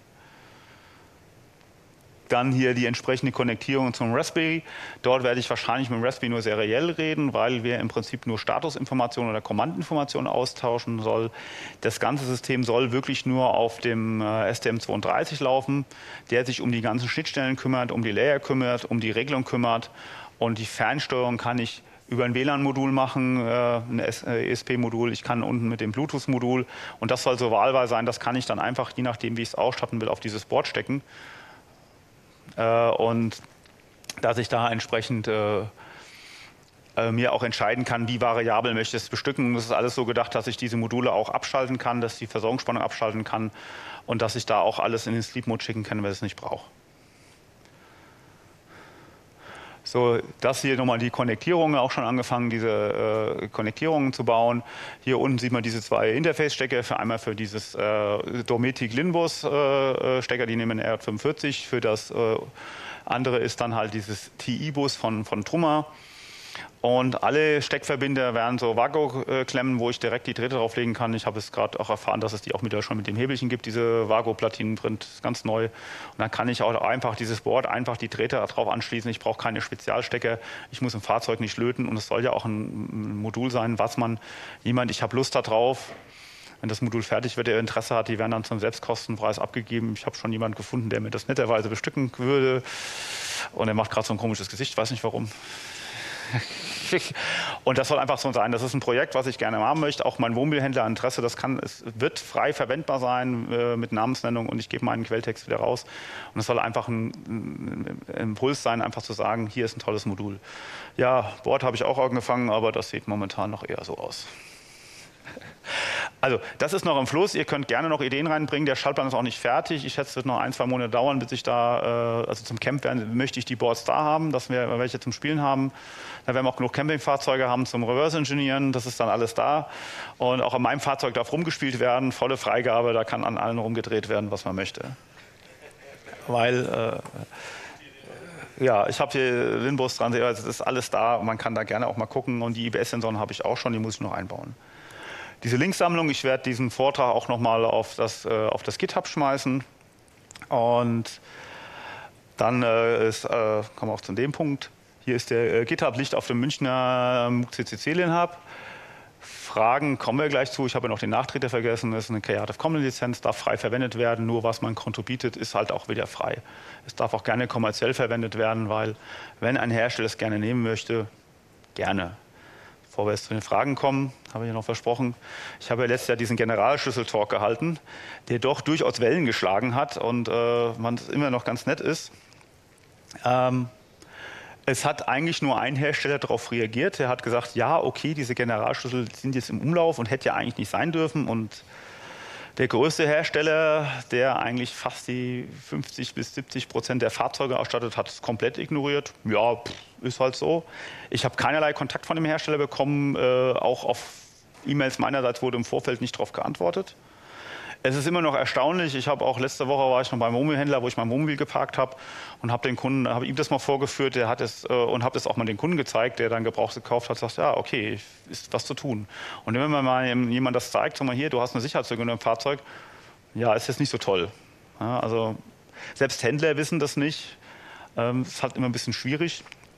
Dann hier die entsprechende Konnektierung zum Raspberry. Dort werde ich wahrscheinlich mit dem Raspberry nur seriell reden, weil wir im Prinzip nur Statusinformationen oder Kommandeninformationen austauschen soll. Das ganze System soll wirklich nur auf dem äh, S T M zweiunddreißig laufen, der sich um die ganzen Schnittstellen kümmert, um die Layer kümmert, um die Regelung kümmert. Und die Fernsteuerung kann ich über ein W L A N-Modul machen, äh, ein E S P-Modul. Ich kann unten mit dem Bluetooth-Modul. Und das soll so wahlweise sein. Das kann ich dann einfach, je nachdem, wie ich es ausstatten will, auf dieses Board stecken. Und dass ich da entsprechend äh, äh, mir auch entscheiden kann, wie variabel möchte ich es bestücken. Das ist alles so gedacht, dass ich diese Module auch abschalten kann, dass ich die Versorgungsspannung abschalten kann und dass ich da auch alles in den Sleep Mode schicken kann, wenn ich es nicht brauche. So, das hier nochmal die Konnektierungen, auch schon angefangen, diese äh, Konnektierungen zu bauen. Hier unten sieht man diese zwei Interface-Stecker, für einmal für dieses äh, Dometic Linbus-Stecker, äh, die nehmen R J fünfundvierzig, für das äh, andere ist dann halt dieses T I-Bus von, von Trummer. Und alle Steckverbinder werden so Vago-Klemmen, wo ich direkt die Drähte drauflegen kann. Ich habe es gerade auch erfahren, dass es die auch mit, schon mit dem Hebelchen gibt, diese Vago-Platinen drin, das ist ganz neu. Und dann kann ich auch einfach dieses Board, einfach die Drähte drauf anschließen. Ich brauche keine Spezialstecker, ich muss im Fahrzeug nicht löten und es soll ja auch ein Modul sein, was man, jemand, ich habe Lust da drauf. Wenn das Modul fertig wird, der Interesse hat, die werden dann zum Selbstkostenpreis abgegeben. Ich habe schon jemanden gefunden, der mir das netterweise bestücken würde. Und er macht gerade so ein komisches Gesicht, weiß nicht warum. Und das soll einfach so sein. Das ist ein Projekt, was ich gerne haben möchte. Auch mein Wohnmobilhändler Interesse, das kann, es wird frei verwendbar sein äh, mit Namensnennung und ich gebe meinen Quelltext wieder raus. Und es soll einfach ein, ein Impuls sein, einfach zu sagen, hier ist ein tolles Modul. Ja, Board habe ich auch angefangen, aber das sieht momentan noch eher so aus. Also, das ist noch im Fluss. Ihr könnt gerne noch Ideen reinbringen. Der Schaltplan ist auch nicht fertig. Ich schätze, es wird noch ein, zwei Monate dauern, bis ich da, äh, also zum Camp werden, möchte ich die Boards da haben, dass wir welche zum Spielen haben. Da werden wir auch genug Campingfahrzeuge haben zum Reverse-Engineeren. Das ist dann alles da. Und auch an meinem Fahrzeug darf rumgespielt werden. Volle Freigabe, da kann an allen rumgedreht werden, was man möchte. Weil, äh, ja, ich habe hier Linbus dran, das ist alles da. Man kann da gerne auch mal gucken. Und die I B S-Sensoren habe ich auch schon, die muss ich noch einbauen. Diese Linksammlung, ich werde diesen Vortrag auch nochmal auf das, äh, auf das GitHub schmeißen. Und dann äh, ist, äh, kommen wir auch zu dem Punkt. Hier ist der äh, GitHub, liegt auf dem Münchner M U C C C-Lin-Hub. Fragen kommen wir gleich zu. Ich habe ja noch den Nachtreter vergessen. Das ist eine Creative Commons Lizenz, darf frei verwendet werden. Nur was mein Konto bietet, ist halt auch wieder frei. Es darf auch gerne kommerziell verwendet werden, weil wenn ein Hersteller es gerne nehmen möchte, gerne. Bevor wir jetzt zu den Fragen kommen, habe ich ja noch versprochen. Ich habe ja letztes Jahr diesen Generalschlüssel-Talk gehalten, der doch durchaus Wellen geschlagen hat und äh, man immer noch ganz nett ist. Ähm, es hat eigentlich nur ein Hersteller darauf reagiert. Der hat gesagt, ja, okay, diese Generalschlüssel sind jetzt im Umlauf und hätte ja eigentlich nicht sein dürfen. Und der größte Hersteller, der eigentlich fast die fünfzig bis siebzig Prozent der Fahrzeuge ausstattet, hat es komplett ignoriert. Ja, pff, ist halt so. Ich habe keinerlei Kontakt von dem Hersteller bekommen. Äh, auch auf E-Mails meinerseits wurde im Vorfeld nicht darauf geantwortet. Es ist immer noch erstaunlich. Ich habe auch letzte Woche war ich noch beim Wohnmobilhändler, wo ich mein Wohnmobil geparkt habe und habe den Kunden, habe ihm das mal vorgeführt, der hat es äh, und habe das auch mal den Kunden gezeigt, der dann Gebraucht gekauft hat, sagt, ja, okay, ist was zu tun. Und wenn man mal jemand das zeigt, sag mal hier, du hast eine Sicherheitslücke in deinem Fahrzeug, ja, ist jetzt nicht so toll. Ja, also selbst Händler wissen das nicht. Ähm, ist halt immer ein bisschen schwierig.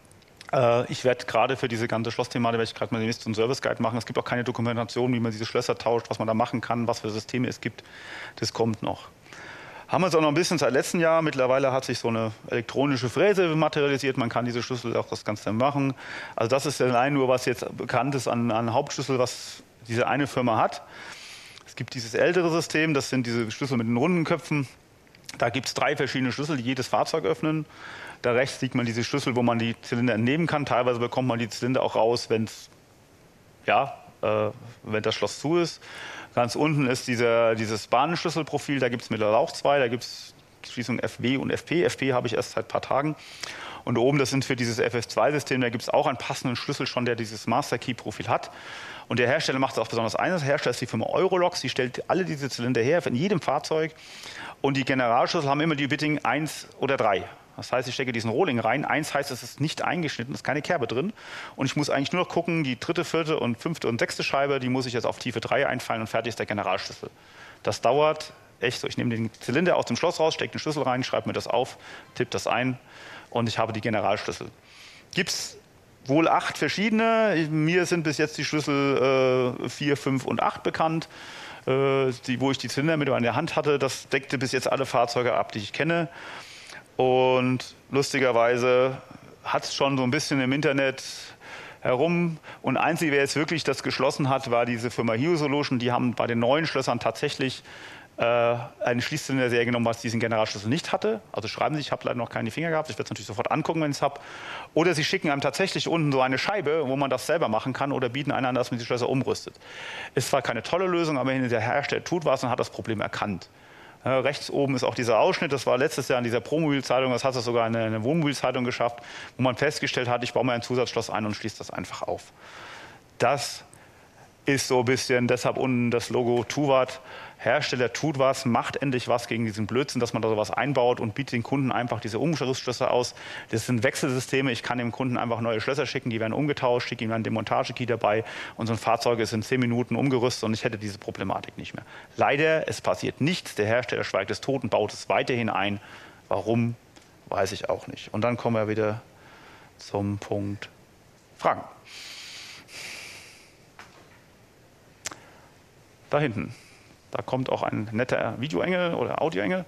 Äh, ich werde gerade für diese ganze Schlossthematik, werde ich gerade mal demnächst so einen Service Guide machen. Es gibt auch keine Dokumentation, wie man diese Schlösser tauscht, was man da machen kann, was für Systeme es gibt. Das kommt noch. Haben wir es auch noch ein bisschen seit letztem Jahr. Mittlerweile hat sich so eine elektronische Fräse materialisiert. Man kann diese Schlüssel auch das Ganze machen. Also das ist allein nur, was jetzt bekannt ist an, an Hauptschlüssel, was diese eine Firma hat. Es gibt dieses ältere System, das sind diese Schlüssel mit den runden Köpfen. Da gibt es drei verschiedene Schlüssel, die jedes Fahrzeug öffnen. Da rechts sieht man diese Schlüssel, wo man die Zylinder entnehmen kann. Teilweise bekommt man die Zylinder auch raus, wenn's, ja, äh, wenn das Schloss zu ist. Ganz unten ist dieser, dieses Bahnenschlüsselprofil, da gibt es mittlerweile auch zwei, da gibt es Schließung F W und F P. F P habe ich erst seit ein paar Tagen. Und oben, das sind für dieses F S zwei System, da gibt es auch einen passenden Schlüssel schon, der dieses Master Key Profil hat. Und der Hersteller macht es auch besonders eines. Der Hersteller ist die Firma Eurolox, die stellt alle diese Zylinder her, in jedem Fahrzeug. Und die Generalschlüssel haben immer die Bitting eins oder drei. Das heißt, ich stecke diesen Rohling rein. Eins heißt, es ist nicht eingeschnitten, es ist keine Kerbe drin. Und ich muss eigentlich nur noch gucken, die dritte, vierte und fünfte und sechste Scheibe, die muss ich jetzt auf Tiefe drei einfallen und fertig ist der Generalschlüssel. Das dauert echt so. Ich nehme den Zylinder aus dem Schloss raus, stecke den Schlüssel rein, schreibe mir das auf, tippe das ein und ich habe die Generalschlüssel. Gibt es wohl acht verschiedene. Mir sind bis jetzt die Schlüssel äh, vier, fünf und acht bekannt. Äh, die, wo ich die Zylinder mit in der Hand hatte, das deckte bis jetzt alle Fahrzeuge ab, die ich kenne. Und lustigerweise hat es schon so ein bisschen im Internet herum. Und einzig, wer jetzt wirklich das geschlossen hat, war diese Firma Hio Solution. Die haben bei den neuen Schlössern tatsächlich äh, einen Schließzylinder-Serie genommen, was diesen Generalschlüssel nicht hatte. Also schreiben Sie, ich habe leider noch keine Finger gehabt. Ich werde es natürlich sofort angucken, wenn ich es habe. Oder Sie schicken einem tatsächlich unten so eine Scheibe, wo man das selber machen kann, oder bieten einen an, dass man die Schlösser umrüstet. Ist zwar keine tolle Lösung, aber der Hersteller tut was und hat das Problem erkannt. Äh, rechts oben ist auch dieser Ausschnitt, das war letztes Jahr in dieser Promobil-Zeitung, das hat es sogar eine, eine Wohnmobil-Zeitung geschafft, wo man festgestellt hat, ich baue mir ein Zusatzschloss ein und schließe das einfach auf. Das ist so ein bisschen, deshalb unten das Logo Tuvat. Hersteller tut was, macht endlich was gegen diesen Blödsinn, dass man da sowas einbaut und bietet den Kunden einfach diese Umschlussschlösser aus. Das sind Wechselsysteme, ich kann dem Kunden einfach neue Schlösser schicken, die werden umgetauscht, schicke ihm ein Demontage-Key dabei und so ein Fahrzeug ist in zehn Minuten umgerüstet und ich hätte diese Problematik nicht mehr. Leider, es passiert nichts, der Hersteller schweigt es tot und baut es weiterhin ein. Warum, weiß ich auch nicht. Und dann kommen wir wieder zum Punkt Fragen. Da hinten. Da kommt auch ein netter Videoengel oder Audioengel.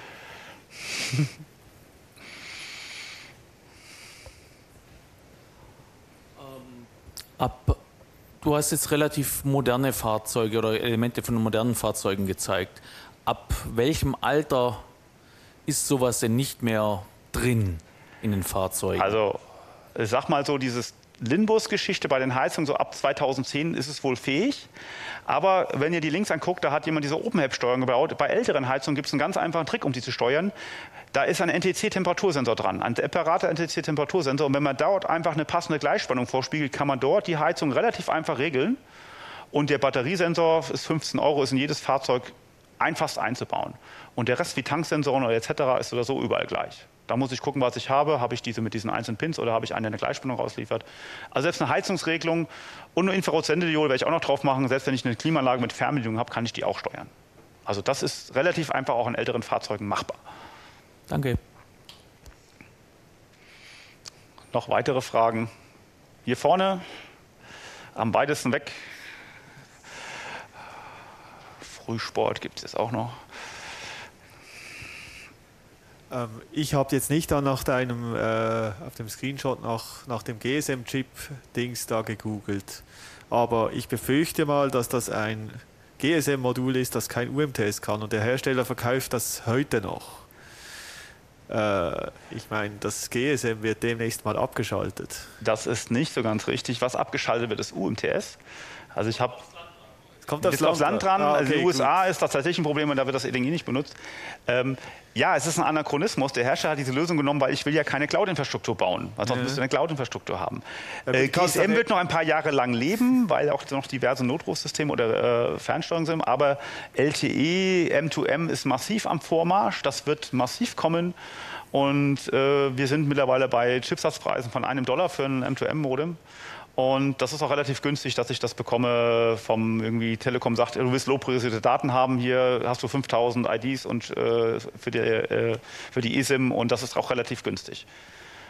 Ab, du hast jetzt relativ moderne Fahrzeuge oder Elemente von modernen Fahrzeugen gezeigt. Ab welchem Alter ist sowas denn nicht mehr drin in den Fahrzeugen? Also, ich sag mal so, dieses Linbus-Geschichte bei den Heizungen, so ab zweitausendzehn ist es wohl fähig. Aber wenn ihr die Links anguckt, da hat jemand diese Open-Hab-Steuerung gebaut. Bei älteren Heizungen gibt es einen ganz einfachen Trick, um die zu steuern. Da ist ein N T C-Temperatursensor dran, ein separater N T C-Temperatursensor. Und wenn man dort einfach eine passende Gleichspannung vorspiegelt, kann man dort die Heizung relativ einfach regeln. Und der Batteriesensor ist fünfzehn Euro, ist in jedes Fahrzeug einfachst einzubauen. Und der Rest wie Tanksensoren oder et cetera ist oder so überall gleich. Da muss ich gucken, was ich habe. Habe ich diese mit diesen einzelnen Pins oder habe ich einen, der eine Gleichspannung rausliefert? Also selbst eine Heizungsregelung und eine Infrarotsendediode werde ich auch noch drauf machen. Selbst wenn ich eine Klimaanlage mit Fernbedienung habe, kann ich die auch steuern. Also das ist relativ einfach auch in älteren Fahrzeugen machbar. Danke. Noch weitere Fragen? Hier vorne, am weitesten weg. Frühsport gibt es jetzt auch noch. Ich habe jetzt nicht da nach deinem, äh, auf dem Screenshot nach, nach dem G S M-Chip-Dings da gegoogelt. Aber ich befürchte mal, dass das ein G S M-Modul ist, das kein U M T S kann. Und der Hersteller verkauft das heute noch. Äh, ich meine, das G S M wird demnächst mal abgeschaltet. Das ist nicht so ganz richtig. Was abgeschaltet wird, ist U M T S. Also ich habe... Kommt aufs Land, aufs Land dran. Ah, okay, also in den U S A gut. ist das tatsächlich ein Problem und da wird das Ding eh nicht benutzt. Ähm, ja, es ist ein Anachronismus. Der Hersteller hat diese Lösung genommen, weil ich will ja keine Cloud-Infrastruktur bauen. Weil sonst ja. müsst ihr eine Cloud-Infrastruktur haben. Ja, äh, G S M wird noch ein paar Jahre lang leben, weil auch noch diverse Notrufsysteme oder äh, Fernsteuerung sind. Aber L T E, M zwei M ist massiv am Vormarsch. Das wird massiv kommen. Und äh, wir sind mittlerweile bei Chipsatzpreisen von einem Dollar für ein M zwei M-Modem. Und das ist auch relativ günstig, dass ich das bekomme vom irgendwie Telekom sagt, du willst low-priorisierte Daten haben, hier hast du fünftausend I Ds und, äh, für, die, äh, für die eSIM und das ist auch relativ günstig.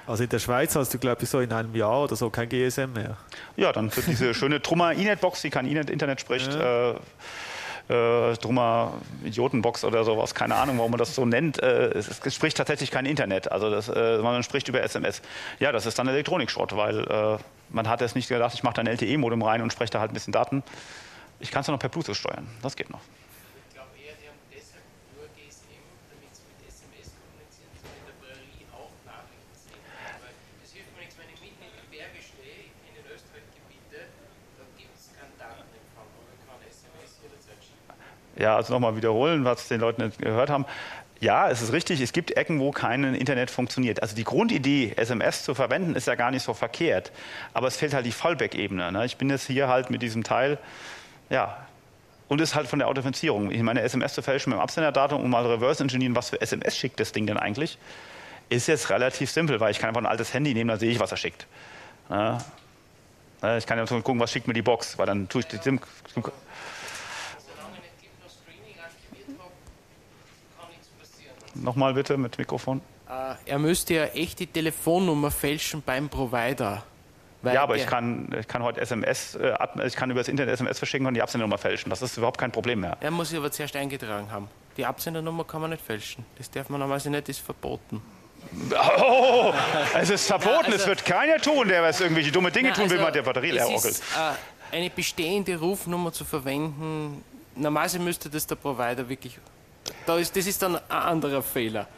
Also in der Schweiz hast du, glaube ich, so in einem Jahr oder so kein G S M mehr. Ja, dann für diese schöne Trummer E-Net-Box, die kein E-Net-Internet spricht, Ja. äh, äh, Trummer Idiotenbox oder sowas, keine Ahnung, warum man das so nennt. Äh, es, es spricht tatsächlich kein Internet, also das, äh, man spricht über S M S. Ja, das ist dann Elektronikschrott, weil äh, man hat jetzt nicht gedacht, ich mache da ein L T E-Modem rein und spreche da halt ein bisschen Daten. Ich kann es noch per Bluetooth steuern, das geht noch. Ich glaube eher, die haben deshalb nur G S M, damit sie mit S M S kommunizieren, so in der Prärie auch Nachrichten senden. Weil das hilft mir nichts, wenn ich mitten in den Bergen stehe, in den Österreich-Gebiete, da gibt es keinen Datenempfang, aber ich kann S M S jederzeit schicken. Ja, also nochmal wiederholen, was den Leuten nicht gehört haben. Ja, es ist richtig, es gibt Ecken, wo kein Internet funktioniert. Also die Grundidee, S M S zu verwenden, ist ja gar nicht so verkehrt. Aber es fehlt halt die Fallback-Ebene. Ne? Ich bin jetzt hier halt mit diesem Teil, ja, und es ist halt von der Authentifizierung. Ich meine, S M S zu fälschen mit dem Absenderdatum und mal reverse engineeren, was für S M S schickt das Ding denn eigentlich, ist jetzt relativ simpel, weil ich kann einfach ein altes Handy nehmen, dann sehe ich, was er schickt. Ja? Ich kann ja so gucken, was schickt mir die Box, weil dann tue ich die SIM. Solange ich nicht Clip No Screening aktiviert habe, kann nichts passieren. Nochmal bitte mit Mikrofon. Äh, er müsste ja echt die Telefonnummer fälschen beim Provider. Weil Ja, aber der- ich kann, ich kann heute S M S, äh, ab- ich kann über das Internet S M S verschicken und die Absendernummer fälschen. Das ist überhaupt kein Problem mehr. Er muss sie aber zuerst eingetragen haben. Die Absendernummer kann man nicht fälschen. Das darf man normalerweise nicht, ist verboten. Oh, es ist verboten, Ja, es also- wird keiner tun, der was irgendwelche dumme Dinge Na, tun will, also, man der Batterie leer es orgelt. ist, äh, eine bestehende Rufnummer zu verwenden, normalerweise müsste das der Provider wirklich. Da ist, das ist dann ein anderer Fehler.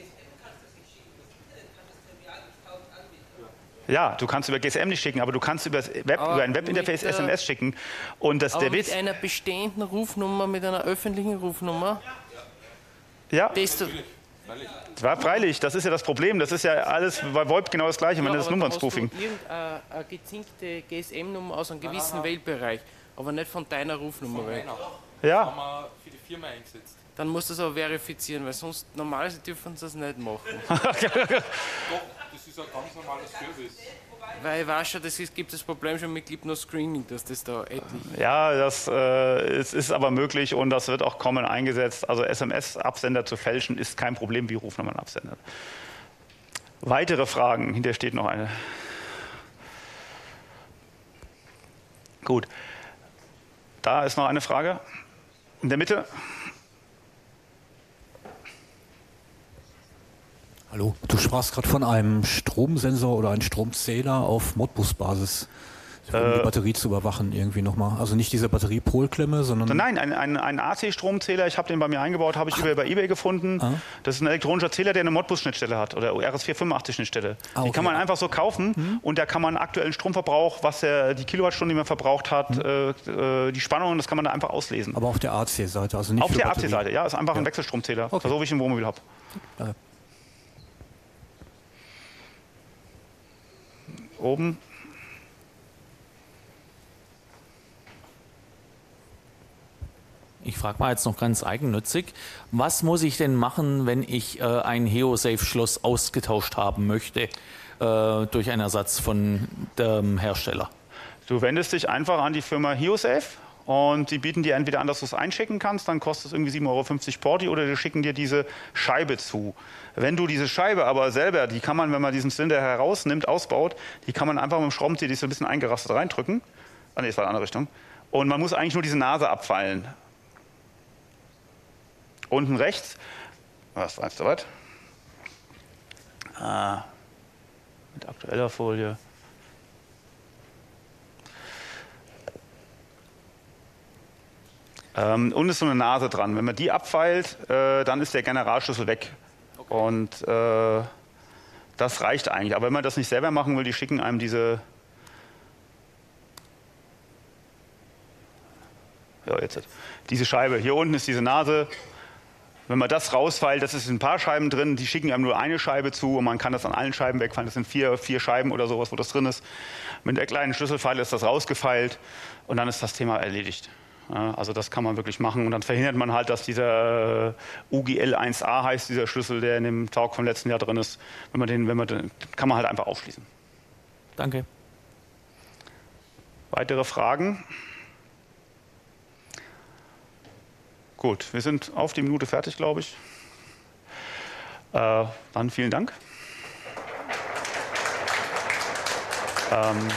Ja, du kannst über G S M nicht schicken, aber du kannst über, das Web, Aber über ein Webinterface mit, äh, S M S schicken. Und das, Aber der mit Witz, einer bestehenden Rufnummer, mit einer öffentlichen Rufnummer, ja, desto. war freilich, das ist ja das Problem. Das ist ja alles bei VoIP genau das Gleiche, wenn Ja, das aber da hast Nummernspoofing. du irgendeine eine gezinkte G S M-Nummer aus einem gewissen Wählbereich, aber nicht von deiner Rufnummer weg. Ja, Haben wir für die Firma eingesetzt. Dann musst du das aber verifizieren, weil sonst normalerweise dürfen sie das nicht machen. Doch, das ist ein ganz normaler Service. Weil ich weiß schon, das ist, gibt das Problem schon mit Clip No Screening, dass das da etlich. ja, das äh, es ist aber möglich und das wird auch kommen eingesetzt. Also S M S-Absender zu fälschen ist kein Problem wie Rufnummernabsender. Weitere Fragen? Hinter steht noch eine. Gut. Da ist noch eine Frage. In der Mitte. Hallo, du sprachst gerade von einem Stromsensor oder einem Stromzähler auf Modbus-Basis, um Äh. die Batterie zu überwachen irgendwie nochmal. Also nicht diese Batteriepolklemme, sondern... Nein, ein, ein, ein A C-Stromzähler, ich habe den bei mir eingebaut, habe ich über, über eBay gefunden. Ah. Das ist ein elektronischer Zähler, der eine Modbus-Schnittstelle hat oder R S vierhundertfünfundachtzig-Schnittstelle. Ah, Die okay. kann man einfach so kaufen und da kann man aktuellen Stromverbrauch, was der, die Kilowattstunden, die man verbraucht hat, äh, äh, die Spannungen, das kann man da einfach auslesen. Aber auf der A C-Seite, also nicht Auf für der Batterie. A C-Seite, ja, ist einfach ein Ja. Wechselstromzähler, Okay. so wie ich im Wohnmobil habe. Ja. Oben. Ich frage mal jetzt noch ganz eigennützig, was muss ich denn machen, wenn ich äh, ein HeoSafe-Schloss ausgetauscht haben möchte äh, durch einen Ersatz von dem Hersteller? Du wendest dich einfach an die Firma HeoSafe und die bieten dir entweder an, dass du es einschicken kannst, dann kostet es irgendwie sieben Euro fünfzig Porti, oder die schicken dir diese Scheibe zu. Wenn du diese Scheibe aber selber, die kann man, wenn man diesen Zylinder herausnimmt, ausbaut, die kann man einfach mit dem Schraubenzieher, die ist so ein bisschen eingerastet, reindrücken. Ah ne, das war in eine andere Richtung. Und man muss eigentlich nur diese Nase abfeilen. Unten rechts, was war jetzt soweit? Ah, mit aktueller Folie. Ähm, und ist so eine Nase dran. Wenn man die abfeilt, äh, dann ist der Generalschlüssel weg. Und äh, das reicht eigentlich. Aber wenn man das nicht selber machen will, die schicken einem diese. Ja, jetzt. Diese Scheibe. Hier unten ist diese Nase. Wenn man das rausfeilt, das ist in ein paar Scheiben drin, die schicken einem nur eine Scheibe zu und man kann das an allen Scheiben wegfallen. Das sind vier, vier Scheiben oder sowas, wo das drin ist. Mit der kleinen Schlüsselfeile ist das rausgefeilt und dann ist das Thema erledigt. Ja, also das kann man wirklich machen und dann verhindert man halt, dass dieser äh, U G L eins A heißt, dieser Schlüssel, der in dem Talk vom letzten Jahr drin ist. Wenn man den, wenn man den, kann man halt einfach aufschließen. Danke. Weitere Fragen? Gut, wir sind auf die Minute fertig, glaube ich. Äh, dann vielen Dank. Ähm,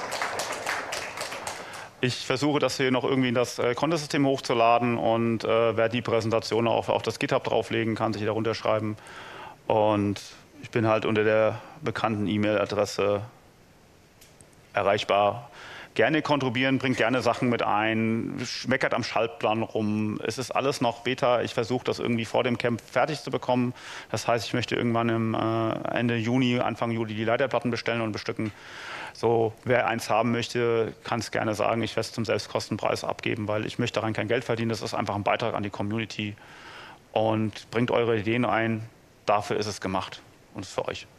ich versuche das hier noch irgendwie in das äh, Kontosystem hochzuladen und äh, werde die Präsentation auch auf das GitHub drauflegen, kann sich da runterschreiben. Und ich bin halt unter der bekannten E-Mail-Adresse erreichbar. Gerne kontribuieren, bringt gerne Sachen mit ein, meckert am Schaltplan rum. Es ist alles noch Beta. Ich versuche das irgendwie vor dem Camp fertig zu bekommen. Das heißt, ich möchte irgendwann im äh, Ende Juni, Anfang Juli die Leiterplatten bestellen und bestücken. So, wer eins haben möchte, kann es gerne sagen. Ich werde es zum Selbstkostenpreis abgeben, weil ich möchte daran kein Geld verdienen. Das ist einfach ein Beitrag an die Community und bringt eure Ideen ein. Dafür ist es gemacht und ist für euch.